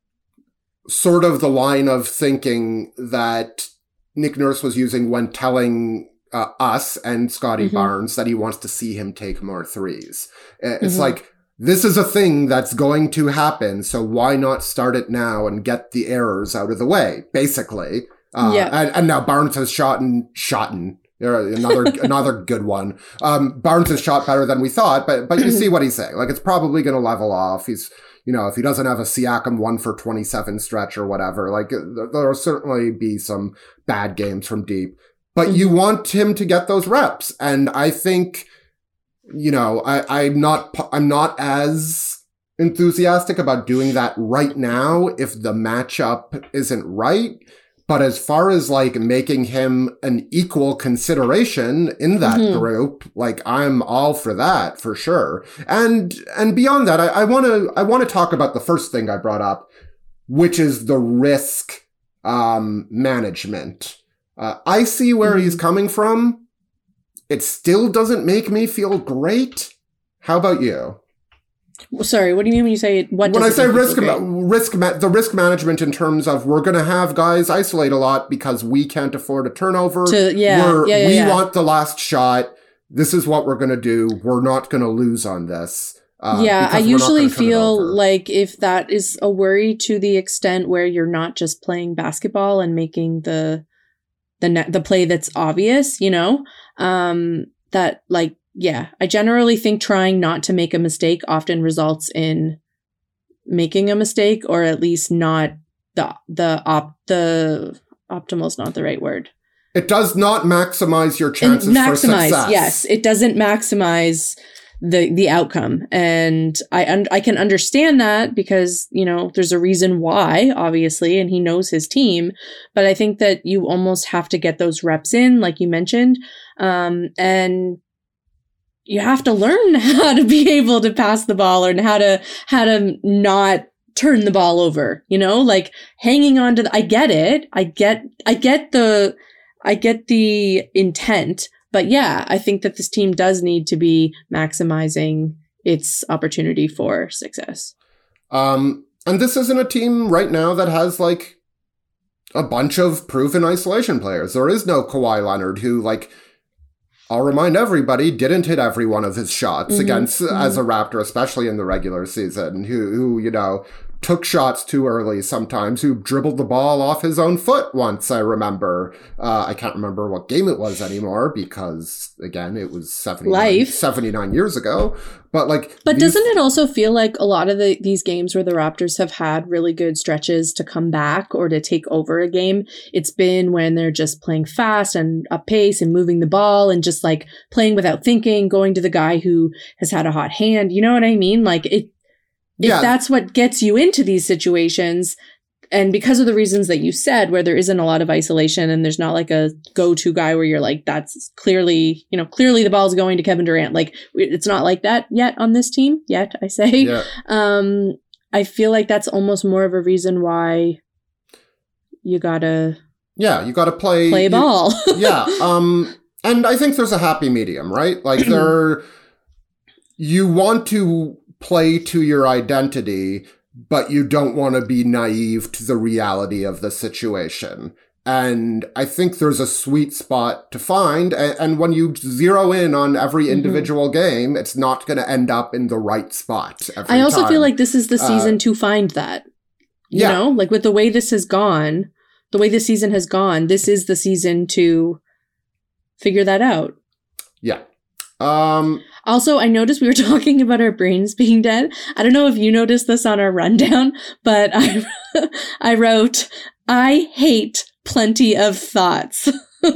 sort of the line of thinking that Nick Nurse was using when telling uh, us and Scotty mm-hmm. Barnes that he wants to see him take more threes. It's mm-hmm. like, this is a thing that's going to happen, so why not start it now and get the errors out of the way, basically. Uh, yeah. And, and now Barnes has shot and shot and another another good one. Um, Barnes has shot better than we thought, but but you see what he's saying. Like, it's probably going to level off. He's, you know, if he doesn't have a Siakam one for twenty-seven stretch or whatever, like there'll certainly be some bad games from deep, but mm-hmm. you want him to get those reps. And I think, you know, I, I'm not, I'm not as enthusiastic about doing that right now if the matchup isn't right. But as far as like making him an equal consideration in that mm-hmm. group, like I'm all for that for sure. And and beyond that, I want to I want to talk about the first thing I brought up, which is the risk um, management. Uh, I see where mm-hmm. he's coming from. It still doesn't make me feel great. How about you? Sorry, what do you mean when you say what? When I say risk, ma- risk, ma- the risk management in terms of we're going to have guys isolate a lot because we can't afford a turnover. To, yeah, we're, yeah, yeah, we yeah. want the last shot. This is what we're going to do. We're not going to lose on this. Uh, yeah, I usually feel like if that is a worry to the extent where you're not just playing basketball and making the the ne- the play that's obvious, you know, um, that like. Yeah, I generally think trying not to make a mistake often results in making a mistake, or at least not the the op the optimal is not the right word. It does not maximize your chances maximize, for success. Yes, it doesn't maximize the the outcome, and I un- I can understand that because you know there's a reason why, obviously, and he knows his team. But I think that you almost have to get those reps in, like you mentioned, um, and. You have to learn how to be able to pass the ball and how to how to not turn the ball over, you know, like hanging on to the, I get it. I get I get the I get the intent, but yeah, I think that this team does need to be maximizing its opportunity for success. Um and this isn't a team right now that has like a bunch of proven isolation players. There is no Kawhi Leonard who like I'll remind everybody, didn't hit every one of his shots mm-hmm, against mm-hmm. as a Raptor, especially in the regular season, who, who, you know, took shots too early sometimes, who dribbled the ball off his own foot once, I remember. Uh, I can't remember what game it was anymore because, again, it was seventy-nine, seventy-nine years ago. But, like... But these- doesn't it also feel like a lot of the, these games where the Raptors have had really good stretches to come back or to take over a game, it's been when they're just playing fast and up pace and moving the ball and just, like, playing without thinking, going to the guy who has had a hot hand. You know what I mean? Like, it... If yeah. that's what gets you into these situations, and because of the reasons that you said, where there isn't a lot of isolation and there's not like a go-to guy where you're like, that's clearly, you know, clearly the ball's going to Kevin Durant. Like, it's not like that yet on this team, yet, I say. Yeah. Um, I feel like that's almost more of a reason why you gotta... Yeah, you gotta play... Play ball. You, yeah, um, and I think there's a happy medium, right? Like, there... You want to... play to your identity, but you don't want to be naive to the reality of the situation. And I think there's a sweet spot to find. And, and when you zero in on every individual mm-hmm. game, it's not going to end up in the right spot every I also time. feel like this is the season uh, to find that. You yeah. know, like with the way this has gone, the way this season has gone, this is the season to figure that out. Yeah. Um, also, I noticed we were talking about our brains being dead. I don't know if you noticed this on our rundown, but I, I wrote, I hate plenty of thoughts.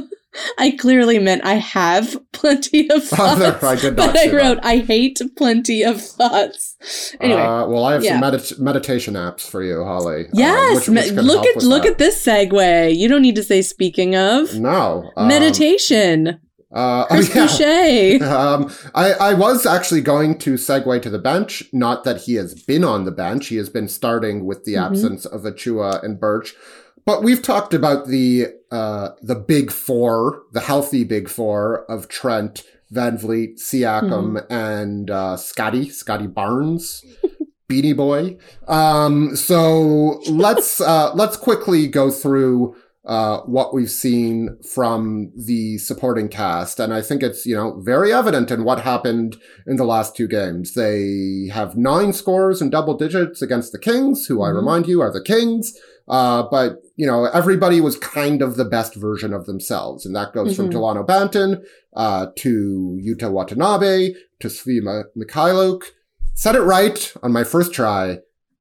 I clearly meant I have plenty of thoughts, oh, no, I did not but I wrote, that. I hate plenty of thoughts. Anyway. Uh, well, I have yeah. some medit- meditation apps for you, Holly. Yes. Uh, which, which me- look at look that. at this segue. You don't need to say speaking of. No. Um, meditation. Uh, Chris oh, yeah. Boucher. um, I, I was actually going to segue to the bench. Not that he has been on the bench. He has been starting with the mm-hmm. absence of Achua and Birch. But we've talked about the uh, the big four, the healthy big four of Trent, Van Vliet, Siakam, mm-hmm. and uh, Scotty, Scotty Barnes, Beanie Boy. Um, so let's uh, let's quickly go through uh, what we've seen from the supporting cast. And I think it's, you know, very evident in what happened in the last two games. They have nine scores in double digits against the Kings, who mm-hmm. I remind you are the Kings. Uh, but, you know, everybody was kind of the best version of themselves. And that goes mm-hmm. from Delano Banton, uh, to Yuta Watanabe, to Svi Mikhailuk. Said it right on my first try.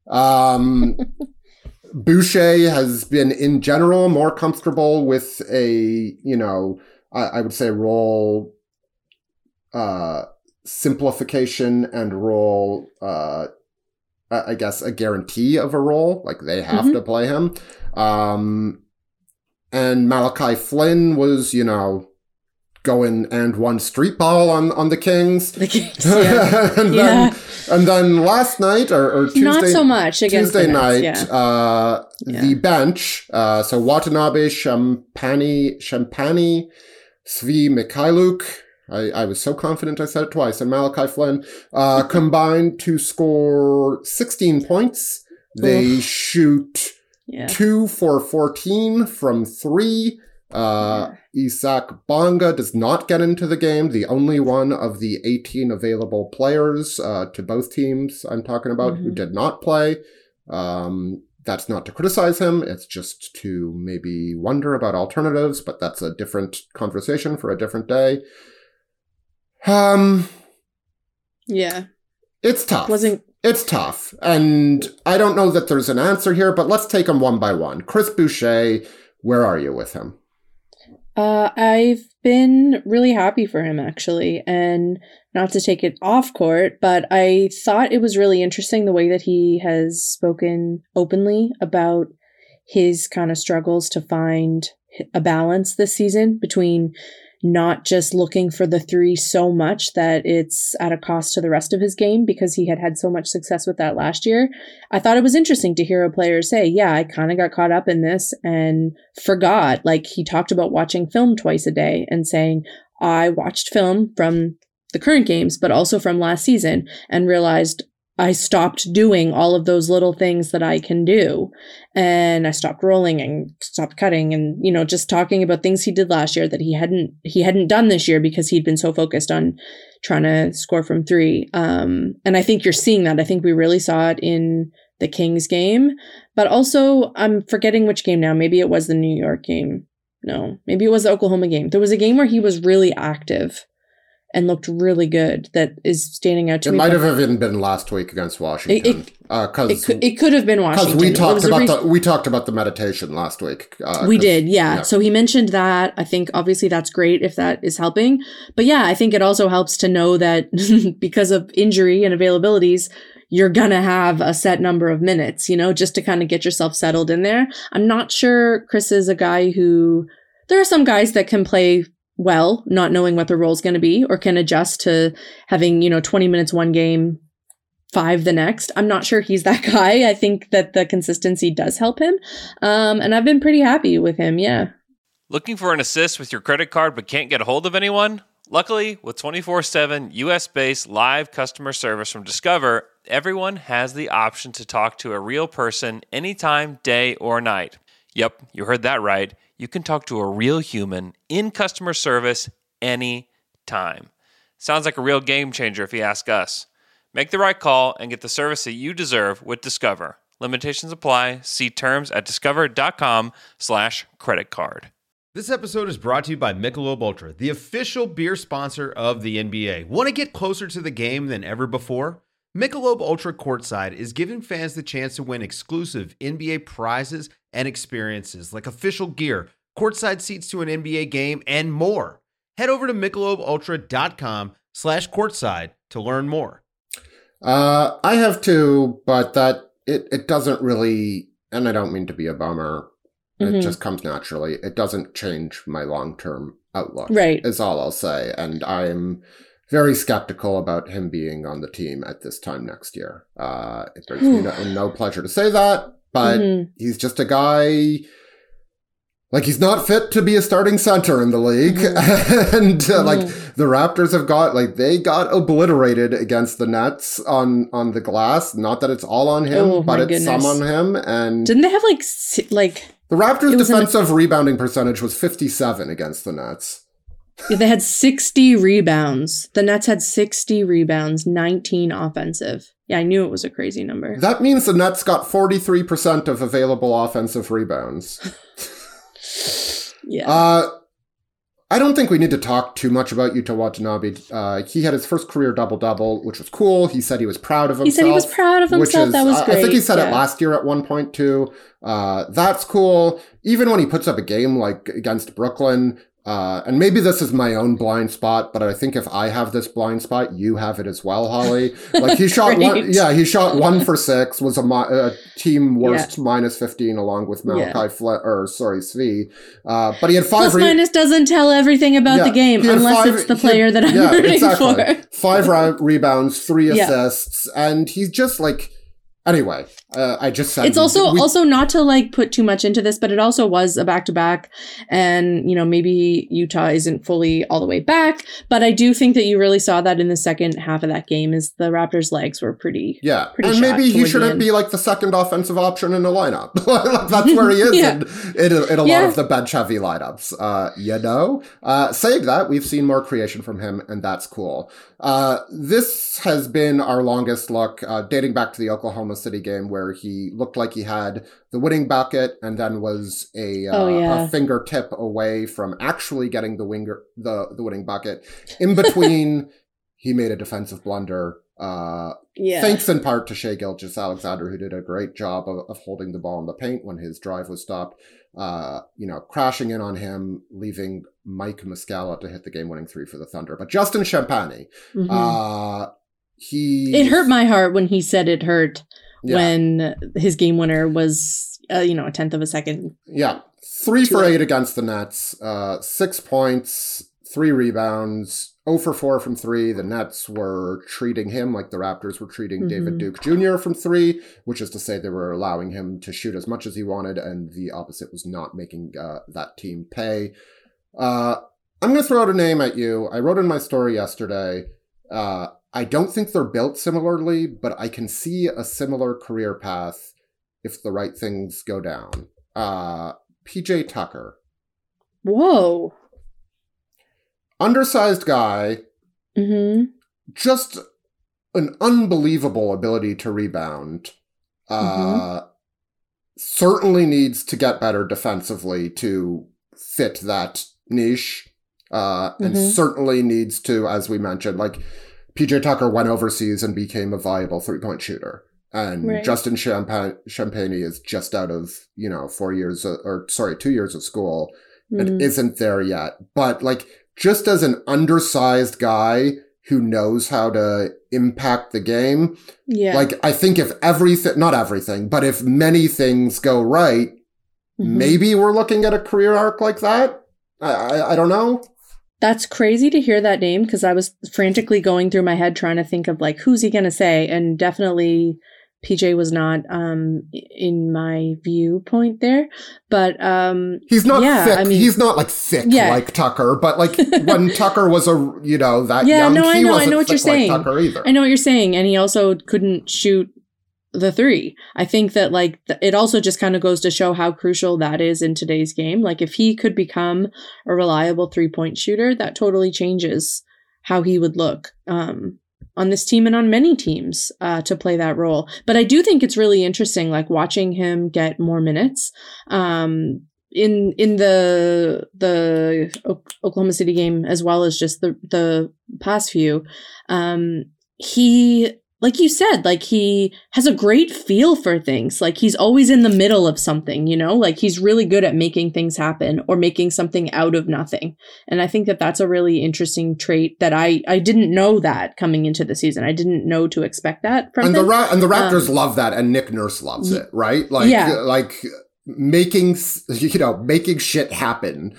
Um, Boucher has been, in general, more comfortable with a, you know, I, I would say role uh, simplification and role, uh, I guess, a guarantee of a role. Like, they have mm-hmm. to play him. Um, and Malachi Flynn was, you know, going and one street ball on, on the Kings. The Kings, yeah. and, yeah. Then, and then last night, or, or Tuesday, not so much against Tuesday the night, Nets, yeah. Uh, yeah. the bench, uh, so Watanabe, Champagny, Champagny, Svi Mikhailuk, I, I was so confident I said it twice, and Malachi Flynn, uh, combined to score sixteen points. They Oof. shoot yeah. two for fourteen from three. Uh, yeah. Isaac Bonga does not get into the game. The only one of the eighteen available players uh, to both teams I'm talking about mm-hmm. who did not play. Um, that's not to criticize him. It's just to maybe wonder about alternatives, but that's a different conversation for a different day. Um, yeah, it's tough. Wasn't It's tough. And I don't know that there's an answer here, but let's take them one by one. Chris Boucher, where are you with him? Uh, I've been really happy for him, actually, and not to take it off court, but I thought it was really interesting the way that he has spoken openly about his kind of struggles to find a balance this season between not just looking for the three so much that it's at a cost to the rest of his game, because he had had so much success with that last year. I thought it was interesting to hear a player say, yeah, I kind of got caught up in this and forgot. Like, he talked about watching film twice a day and saying, I watched film from the current games, but also from last season, and realized I stopped doing all of those little things that I can do. And I stopped rolling and stopped cutting, and, you know, just talking about things he did last year that he hadn't, he hadn't done this year because he'd been so focused on trying to score from three. Um, and I think you're seeing that. I think we really saw it in the Kings game, but also I'm forgetting which game now. Maybe it was the New York game. No, maybe it was the Oklahoma game. There was a game where he was really active and looked really good that is standing out to it me. It might have even been last week against Washington. It, it, uh, it, could, it could have been Washington. Because we talked about re- the we talked about the meditation last week. Uh, we did, yeah. yeah. So he mentioned that. I think obviously that's great if that is helping. But yeah, I think it also helps to know that because of injury and availabilities, you're going to have a set number of minutes, you know, just to kind of get yourself settled in there. I'm not sure Chris is a guy who, there are some guys that can play well, not knowing what their role is going to be, or can adjust to having, you know, twenty minutes one game, five the next. I'm not sure he's that guy. I think that the consistency does help him. Um, and I've been pretty happy with him. Yeah. Looking for an assist with your credit card but can't get a hold of anyone? Luckily, with twenty-four seven U S-based live customer service from Discover, everyone has the option to talk to a real person anytime, day or night. Yep, you heard that right. You can talk to a real human in customer service anytime. Sounds like a real game changer if you ask us. Make the right call and get the service that you deserve with Discover. Limitations apply. See terms at discover.com slash credit card. This episode is brought to you by Michelob Ultra, the official beer sponsor of the N B A. Want to get closer to the game than ever before? Michelob Ultra Courtside is giving fans the chance to win exclusive N B A prizes and experiences like official gear, courtside seats to an N B A game, and more. Head over to michelobultra.com slash courtside to learn more. Uh, I have two, but that it, it doesn't really, and I don't mean to be a bummer, mm-hmm. it just comes naturally. It doesn't change my long-term outlook, right? Is all I'll say. And I'm very skeptical about him being on the team at this time next year. Uh, it brings me no, no pleasure to say that, but mm-hmm. he's just a guy, like, he's not fit to be a starting center in the league. Mm-hmm. and uh, mm-hmm. like the Raptors have got, like, they got obliterated against the Nets on, on the glass. Not that it's all on him, oh, but it's goodness. some on him. And didn't they have like, like the Raptors' defensive rebounding percentage was fifty-seven against the Nets. Yeah, they had sixty rebounds. The Nets had sixty rebounds, nineteen offensive. Yeah, I knew it was a crazy number. That means the Nets got forty-three percent of available offensive rebounds. yeah. Uh, I don't think we need to talk too much about Yuta Watanabe. Uh, he had his first career double-double, which was cool. He said he was proud of himself. He said he was proud of himself. Is, that was uh, great. I think he said yeah. it last year at one point too. Uh, that's cool. Even when he puts up a game like against Brooklyn, Uh, and maybe this is my own blind spot, but I think if I have this blind spot, you have it as well, Holly. Like he shot one, yeah, he shot one for six, was a, mi- a team worst yeah. minus fifteen along with Malachi yeah. Fle- or sorry, Svi. Uh, but he had five. Plus re- minus doesn't tell everything about yeah, the game unless five, it's the player had, that I'm yeah, rooting exactly. for. Five re- rebounds, three assists, yeah. and he's just like. Anyway, uh, I just said it's also we, also not to like put too much into this, but it also was a back to back, and you know maybe Utah isn't fully all the way back, but I do think that you really saw that in the second half of that game, is the Raptors' legs were pretty yeah, pretty and maybe he shouldn't be like the second offensive option in the lineup. That's where he is yeah. in, in, a, in a yeah. lot of the bench heavy lineups. Uh, you know, uh, saying that, we've seen more creation from him, and that's cool. Uh, this has been our longest look, uh, dating back to the Oklahoma City game where he looked like he had the winning bucket and then was a, uh, oh, yeah. a fingertip away from actually getting the winger, the, the winning bucket. In between, he made a defensive blunder. Uh, yeah. Thanks in part to Shai Gilgeous-Alexander, who did a great job of, of holding the ball in the paint when his drive was stopped. Uh, you know, crashing in on him, leaving Mike Muscala to hit the game-winning three for the Thunder. But Justin Champagnie, mm-hmm. uh, he... It hurt my heart when he said it hurt yeah. when his game winner was, uh, you know, a tenth of a second. Yeah. Three for eight against the Nets, uh, six points, three rebounds, zero for four from three. The Nets were treating him like the Raptors were treating mm-hmm. David Duke Junior from three, which is to say they were allowing him to shoot as much as he wanted, and the opposite was not making uh, that team pay. Uh, I'm going to throw out a name at you. I wrote in my story yesterday. Uh, I don't think they're built similarly, but I can see a similar career path if the right things go down. Uh, P J Tucker. Whoa. Undersized guy, mm-hmm. just an unbelievable ability to rebound. Uh, mm-hmm. Certainly needs to get better defensively to fit that niche. Uh, mm-hmm. And certainly needs to, as we mentioned, like P J Tucker went overseas and became a viable three-point shooter. And right. Justin Champagnie, Champagnie is just out of, you know, four years, of, or sorry, two years of school mm-hmm. and isn't there yet. But like, just as an undersized guy who knows how to impact the game, yeah. like I think if everything, not everything, but if many things go right, mm-hmm. maybe we're looking at a career arc like that. I, I, I don't know. That's crazy to hear that name, because I was frantically going through my head trying to think of like, who's he going to say? And definitely P J was not um, in my viewpoint there, but um, he's not yeah, thick. I mean, he's not like thick yeah. like Tucker, but like when Tucker was a, you know, that yeah, young, no, I he know, wasn't I know what thick you're saying. like Tucker either. I know what you're saying. And he also couldn't shoot the three. I think that like th- it also just kind of goes to show how crucial that is in today's game. Like if he could become a reliable three point shooter, that totally changes how he would look um, on this team and on many teams uh, to play that role. But I do think it's really interesting, like watching him get more minutes um, in in the the o- Oklahoma City game, as well as just the the past few. Um, he. Like you said, like he has a great feel for things. Like he's always in the middle of something, you know, like he's really good at making things happen or making something out of nothing. And I think that that's a really interesting trait that I, I didn't know that coming into the season. I didn't know to expect that from and him. the Ra- and the Raptors um, love that, and Nick Nurse loves it, right? Like, yeah. like making, you know, making shit happen.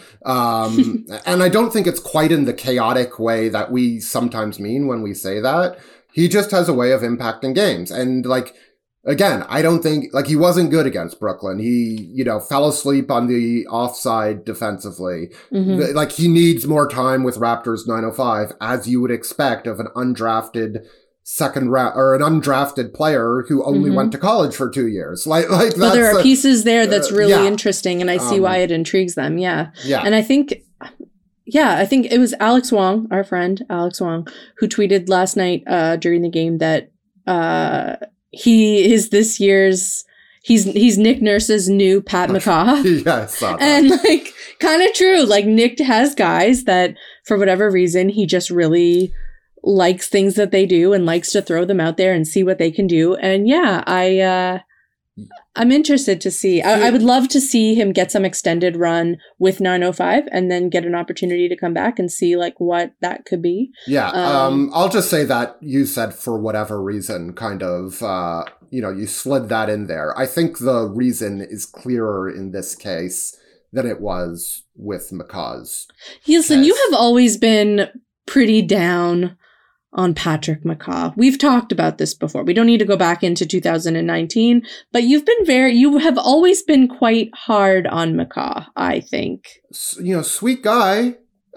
Um, and I don't think it's quite in the chaotic way that we sometimes mean when we say that. He just has a way of impacting games. And like, again, I don't think, like he wasn't good against Brooklyn. He, you know, fell asleep on the offside defensively. Mm-hmm. Like he needs more time with Raptors nine oh five, as you would expect of an undrafted second round or an undrafted player who only mm-hmm. went to college for two years. Like, like well, that's, there are uh, pieces there that's really uh, yeah. interesting. And I see um, why it intrigues them. Yeah. Yeah. And I think... Yeah, I think it was Alex Wong, our friend Alex Wong, who tweeted last night uh, during the game that uh, he is this year's, he's he's Nick Nurse's new Pat McCaw. Yeah, I saw that. And like kind of true. Like Nick has guys that for whatever reason he just really likes things that they do and likes to throw them out there and see what they can do. And yeah, I uh I'm interested to see. I, I would love to see him get some extended run with nine oh five and then get an opportunity to come back and see like what that could be. Yeah. Um, Um, I'll just say that you said for whatever reason, kind of, uh, you know, you slid that in there. I think the reason is clearer in this case than it was with McCaw's. Listen, you case. have always been pretty down on Patrick McCaw. We've talked about this before. We don't need to go back into two thousand nineteen, but you've been very, you have always been quite hard on McCaw, I think. S- You know, sweet guy.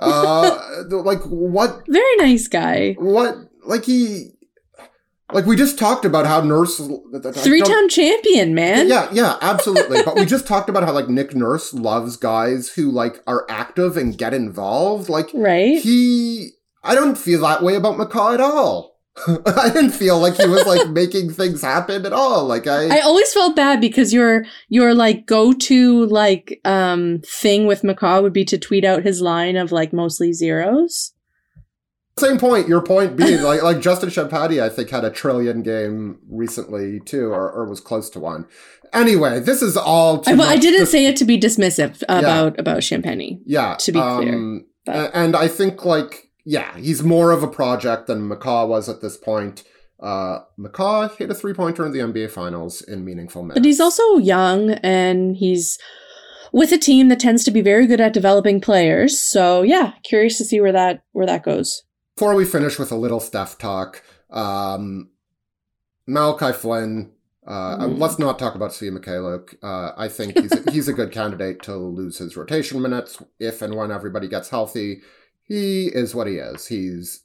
Uh, like what, Very nice guy. what, like he, like we just talked about how Nurse. I don't- Three-time champion, man. Yeah, yeah, absolutely. But we just talked about how like Nick Nurse loves guys who like are active and get involved. Like Right? he, I don't feel that way about McCaw at all. I didn't feel like he was like making things happen at all. Like I, I always felt bad because your your like go-to like um thing with McCaw would be to tweet out his line of like mostly zeros. same point. Your point being like like Justin Champati, I think had a trillion game recently too, or, or was close to one. Anyway, this is all. Too I, well, I much didn't to- say it to be dismissive about about Champagne. Yeah, to be clear, um, but- a- and I think like yeah, he's more of a project than McCaw was at this point. Uh, McCaw hit a three pointer in the N B A Finals in meaningful minutes, But he's also young and he's with a team that tends to be very good at developing players. So yeah, curious to see where that where that goes. Before we finish with a little Steph talk, um, Malachi Flynn. Uh, Mm. Let's not talk about Steve Mikhailuk. Uh, I think he's a, he's a good candidate to lose his rotation minutes if and when everybody gets healthy. He is what he is. He's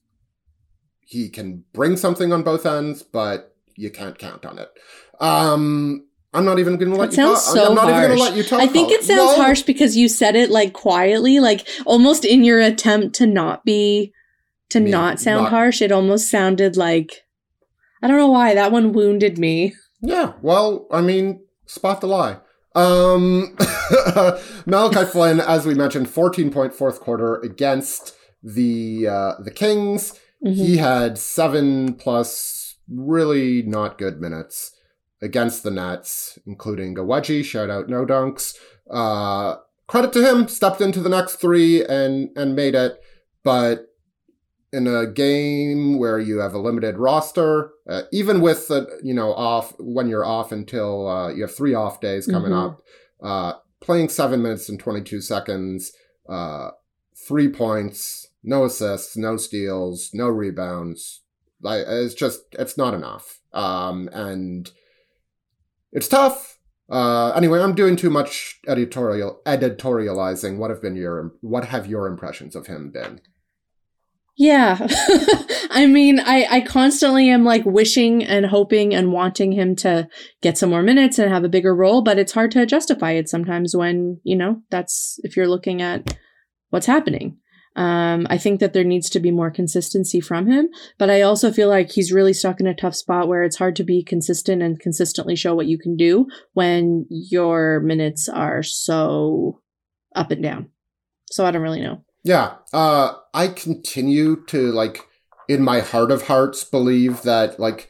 he can bring something on both ends, but you can't count on it. Um, I'm not even going to let It you sounds talk. so I'm not harsh. even going to let you talk. I think it sounds Well, harsh because you said it like quietly, like almost in your attempt to not be to Me, not sound not- harsh. It almost sounded like I don't know why that one wounded me. Yeah, well, I mean, spot the lie. Um, Malachi Flynn, as we mentioned, fourteen point fourth quarter against the uh, the Kings. Mhm. He had seven plus really not good minutes against the Nets, including a wedgie. Shout out No Dunks. Uh, credit to him, stepped into the next three and and made it. But in a game where you have a limited roster, uh, even with the you know off when you're off until uh, you have three off days coming Mhm. up, uh, playing seven minutes and twenty-two seconds, uh, three points, no assists, no steals, no rebounds. Like it's just it's not enough, um, and it's tough. Uh, anyway, I'm doing too much editorial editorializing. What have been your what have your impressions of him been? Yeah. I mean, I, I constantly am like wishing and hoping and wanting him to get some more minutes and have a bigger role, but it's hard to justify it sometimes when, you know, that's if you're looking at what's happening. Um, I think that there needs to be more consistency from him, but I also feel like he's really stuck in a tough spot where it's hard to be consistent and consistently show what you can do when your minutes are so up and down. So I don't really know. Yeah, uh, I continue to, like, in my heart of hearts, believe that, like,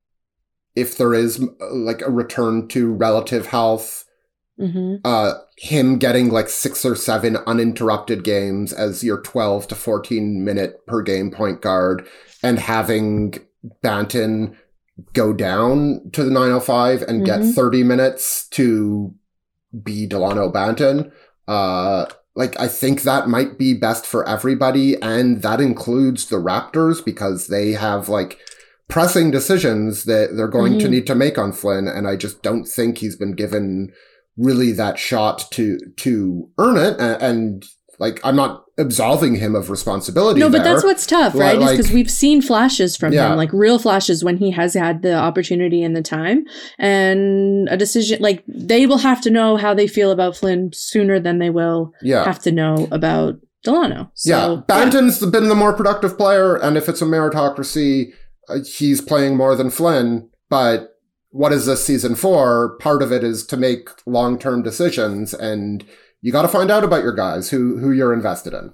if there is, like, a return to relative health, Mm-hmm. uh, him getting, like, six or seven uninterrupted games as your twelve to fourteen minute per game point guard and having Banton go down to the nine oh five and get Mhm. thirty minutes to be Delano Banton, uh... Like, I think that might be best for everybody, and that includes the Raptors, because they have, like, pressing decisions that they're going Mhm. to need to make on Flynn, and I just don't think he's been given really that shot to to earn it, and, and like, I'm not absolving him of responsibility No, but there. that's what's tough, Li- right? Is like- because we've seen flashes from Yeah. him, like real flashes when he has had the opportunity and the time, and a decision. Like they will have to know how they feel about Flynn sooner than they will Yeah. have to know about Delano. So, yeah, Banton's been the more productive player, and if it's a meritocracy, uh, he's playing more than Flynn, but what is this season for? Part of it is to make long-term decisions, and you got to find out about your guys who who you're invested in.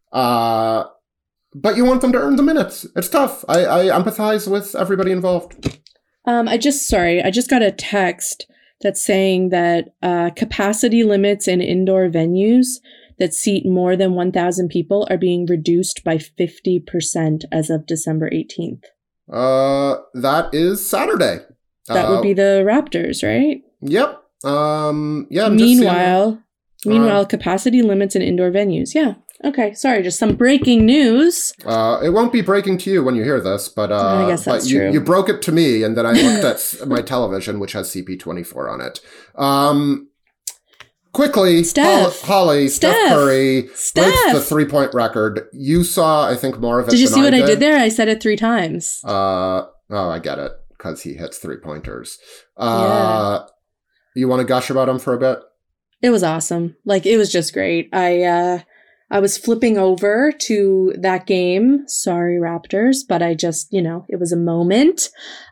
Uh, but you want them to earn the minutes. It's tough. I, I empathize with everybody involved. Um, I just, sorry, I just got a text that's saying that uh, capacity limits in indoor venues that seat more than one thousand people are being reduced by fifty percent as of December eighteenth. Uh, that is Saturday. That uh, would be the Raptors, right? Yep. Um, yeah. I'm just meanwhile, seeing, meanwhile, uh, capacity limits in indoor venues. Yeah. Okay. Sorry, just some breaking news. Uh, it won't be breaking to you when you hear this, but uh, I guess that's but you, true. you broke it to me, and then I looked at my television, which has C P twenty-four on it. Um, quickly, Steph. Hol- Holly, Steph, Steph. Curry Steph. breaks the three-point record. You saw, I think, more of it. Did you than see what I I did there? I said it three times. Uh, oh, I get it, because he hits three-pointers. Uh, yeah. You want to gush about him for a bit? It was awesome. Like, it was just great. I uh, I was flipping over to that game. Sorry, Raptors, but I just, you know, it was a moment.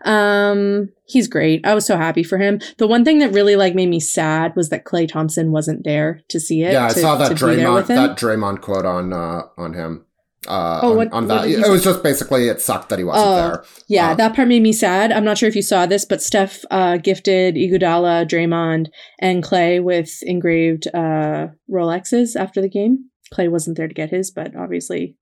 Um, he's great. I was so happy for him. The one thing that really like made me sad was that Klay Thompson wasn't there to see it. Yeah, I to, saw that to be there with Draymond him. that Draymond quote on uh, on him. Uh, oh, on, what, on what that. did he It say? was just basically it sucked that he wasn't Oh, there. Yeah, Uh, that part made me sad. I'm not sure if you saw this, but Steph uh, gifted Iguodala, Draymond, and Clay with engraved uh, Rolexes after the game. Clay wasn't there to get his, but obviously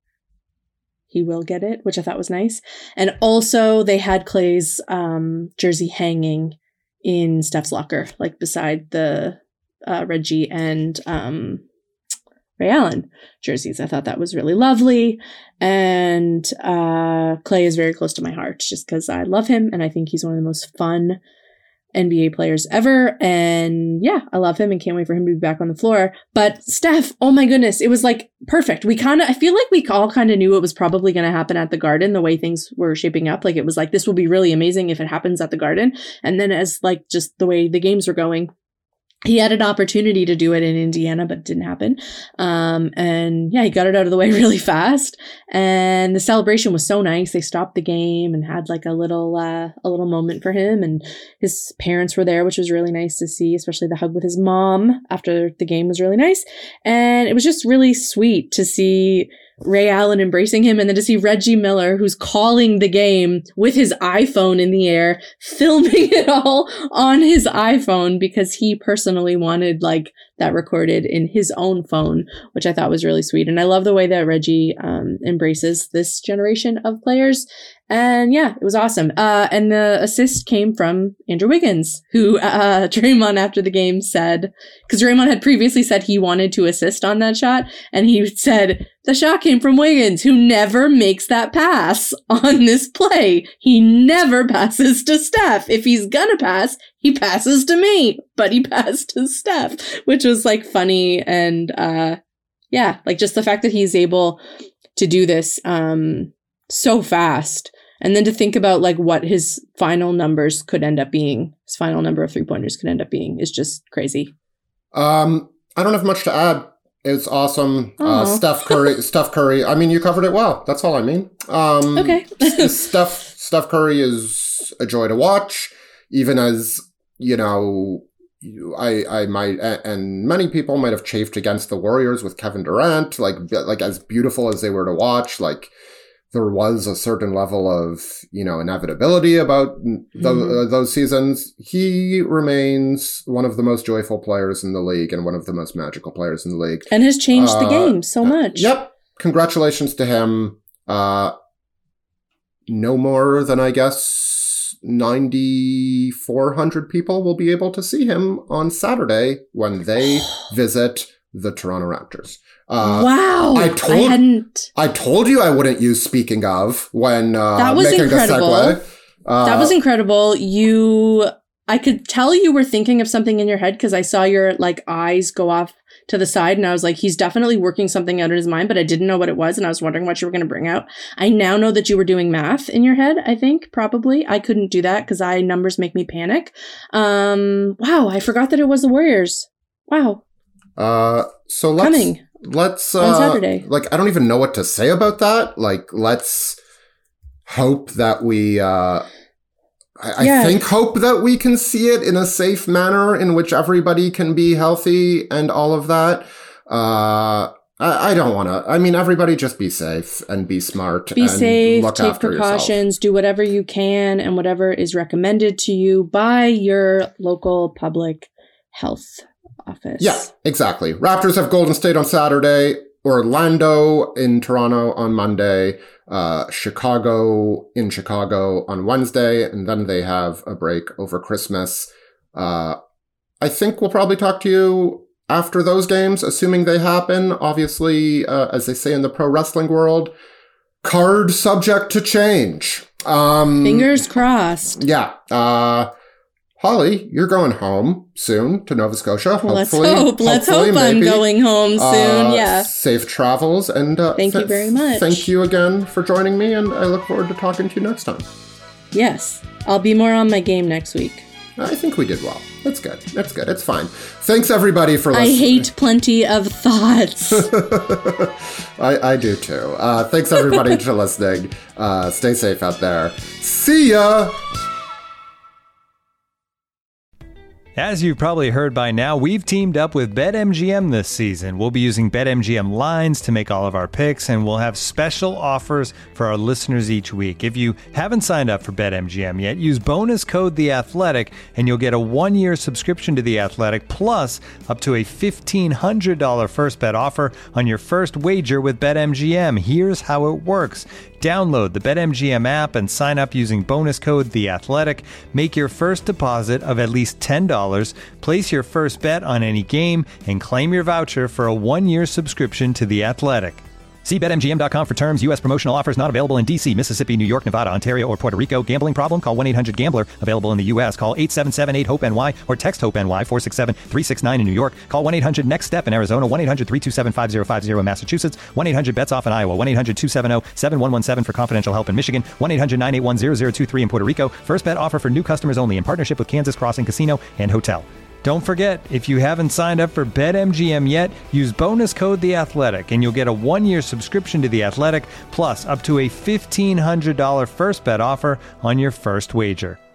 he will get it, which I thought was nice. And also they had Clay's um, jersey hanging in Steph's locker, like beside the uh, Reggie and um, Ray Allen jerseys. I thought that was really lovely. And uh, Clay is very close to my heart just because I love him. And I think he's one of the most fun N B A players ever. And yeah, I love him and can't wait for him to be back on the floor. But Steph, oh my goodness, it was like perfect. We kind of, I feel like we all kind of knew it was probably going to happen at the Garden, the way things were shaping up. Like it was like, this will be really amazing if it happens at the Garden. And then as like just the way the games were going, he had an opportunity to do it in Indiana, but it didn't happen. Um, and yeah, he got it out of the way really fast. And the celebration was so nice. They stopped the game and had like a little, uh, a little moment for him. And his parents were there, which was really nice to see, especially the hug with his mom after the game was really nice. And it was just really sweet to see Ray Allen embracing him, and then to see Reggie Miller, who's calling the game with his iPhone in the air, filming it all on his iPhone because he personally wanted like that recorded in his own phone, which I thought was really sweet. And I love the way that Reggie um, embraces this generation of players. And yeah, it was awesome. Uh, and the assist came from Andrew Wiggins, who uh, Draymond after the game said, because Draymond had previously said he wanted to assist on that shot. And he said, the shot came from Wiggins, who never makes that pass on this play. He never passes to Steph. If he's gonna pass, he passes to me, but he passed to Steph, which was like funny. And uh, yeah, like just the fact that he's able to do this um, so fast. And then to think about like what his final numbers could end up being, his final number of three pointers could end up being is just crazy. Um, I don't have much to add. It's awesome. Uh, Steph Curry, Steph Curry. I mean, you covered it well. That's all I mean. Um, okay. Steph, Steph Curry is a joy to watch, even as, you know, I, I might, and many people might have chafed against the Warriors with Kevin Durant, like, like as beautiful as they were to watch, like, there was a certain level of, you know, inevitability about the, Mm-hmm. uh, those seasons. He remains one of the most joyful players in the league and one of the most magical players in the league. And has changed Uh, the game so much. Yep. Congratulations to him. Uh, no more than, I guess, nine thousand four hundred people will be able to see him on Saturday when they visit the Toronto Raptors. Uh, wow. I told, I hadn't. I told you I wouldn't use speaking of when uh, That was making incredible. the segue. Uh, That was incredible. You, I could tell you were thinking of something in your head because I saw your like eyes go off to the side and I was like, he's definitely working something out in his mind, but I didn't know what it was and I was wondering what you were going to bring out. I now know that you were doing math in your head, I think, probably. I couldn't do that because I numbers make me panic. Um, wow, I forgot that it was the Warriors. Wow. Uh, so let's, Coming. let's, uh, on Saturday. like, I don't even know what to say about that. Like, let's hope that we, uh, I, Yeah. I think hope that we can see it in a safe manner in which everybody can be healthy and all of that. Uh, I, I don't want to. I mean, everybody just be safe and be smart. Be and safe, look take after precautions, yourself. do whatever you can and whatever is recommended to you by your local public health office. Yeah, exactly. Raptors have Golden State on Saturday, Orlando in Toronto on Monday, uh, Chicago in Chicago on Wednesday, and then they have a break over Christmas. Uh, I think we'll probably talk to you after those games, assuming they happen. Obviously, uh, as they say in the pro wrestling world, card subject to change. Um, Fingers crossed. Yeah. Uh, Holly, you're going home soon to Nova Scotia. Let's hopefully, hope. Let's hopefully, hope I'm maybe. going home soon. Uh, yeah. Safe travels. And uh, Thank you very much. Thank you again for joining me. And I look forward to talking to you next time. Yes. I'll be more on my game next week. I think we did well. That's good. That's good. It's fine. Thanks, everybody, for listening. I hate plenty of thoughts. I, I do, too. Uh, thanks, everybody, for listening. Uh, stay safe out there. See ya! As you've probably heard by now, we've teamed up with BetMGM this season. We'll be using BetMGM lines to make all of our picks, and we'll have special offers for our listeners each week. If you haven't signed up for BetMGM yet, use bonus code The Athletic, and you'll get a one-year subscription to The Athletic, plus up to a fifteen hundred dollars first bet offer on your first wager with BetMGM. Here's how it works. Download the BetMGM app and sign up using bonus code The Athletic. Make your first deposit of at least ten dollars, place your first bet on any game, and claim your voucher for a one-year subscription to The Athletic. See Bet M G M dot com for terms. U S promotional offers not available in D C, Mississippi, New York, Nevada, Ontario, or Puerto Rico. Gambling problem? Call one eight hundred gambler. Available in the U S. Call eight seven seven eight hope N Y or text HOPE-NY four six seven three six nine in New York. Call one eight hundred next step in Arizona. one eight hundred three two seven five zero five zero in Massachusetts. one eight hundred bets off in Iowa. one eight hundred two seven zero seven one one seven for confidential help in Michigan. one eight hundred nine eight one zero zero two three in Puerto Rico. First bet offer for new customers only in partnership with Kansas Crossing Casino and Hotel. Don't forget, if you haven't signed up for BetMGM yet, use bonus code The Athletic, and you'll get a one-year subscription to The Athletic, plus up to a fifteen hundred dollars first bet offer on your first wager.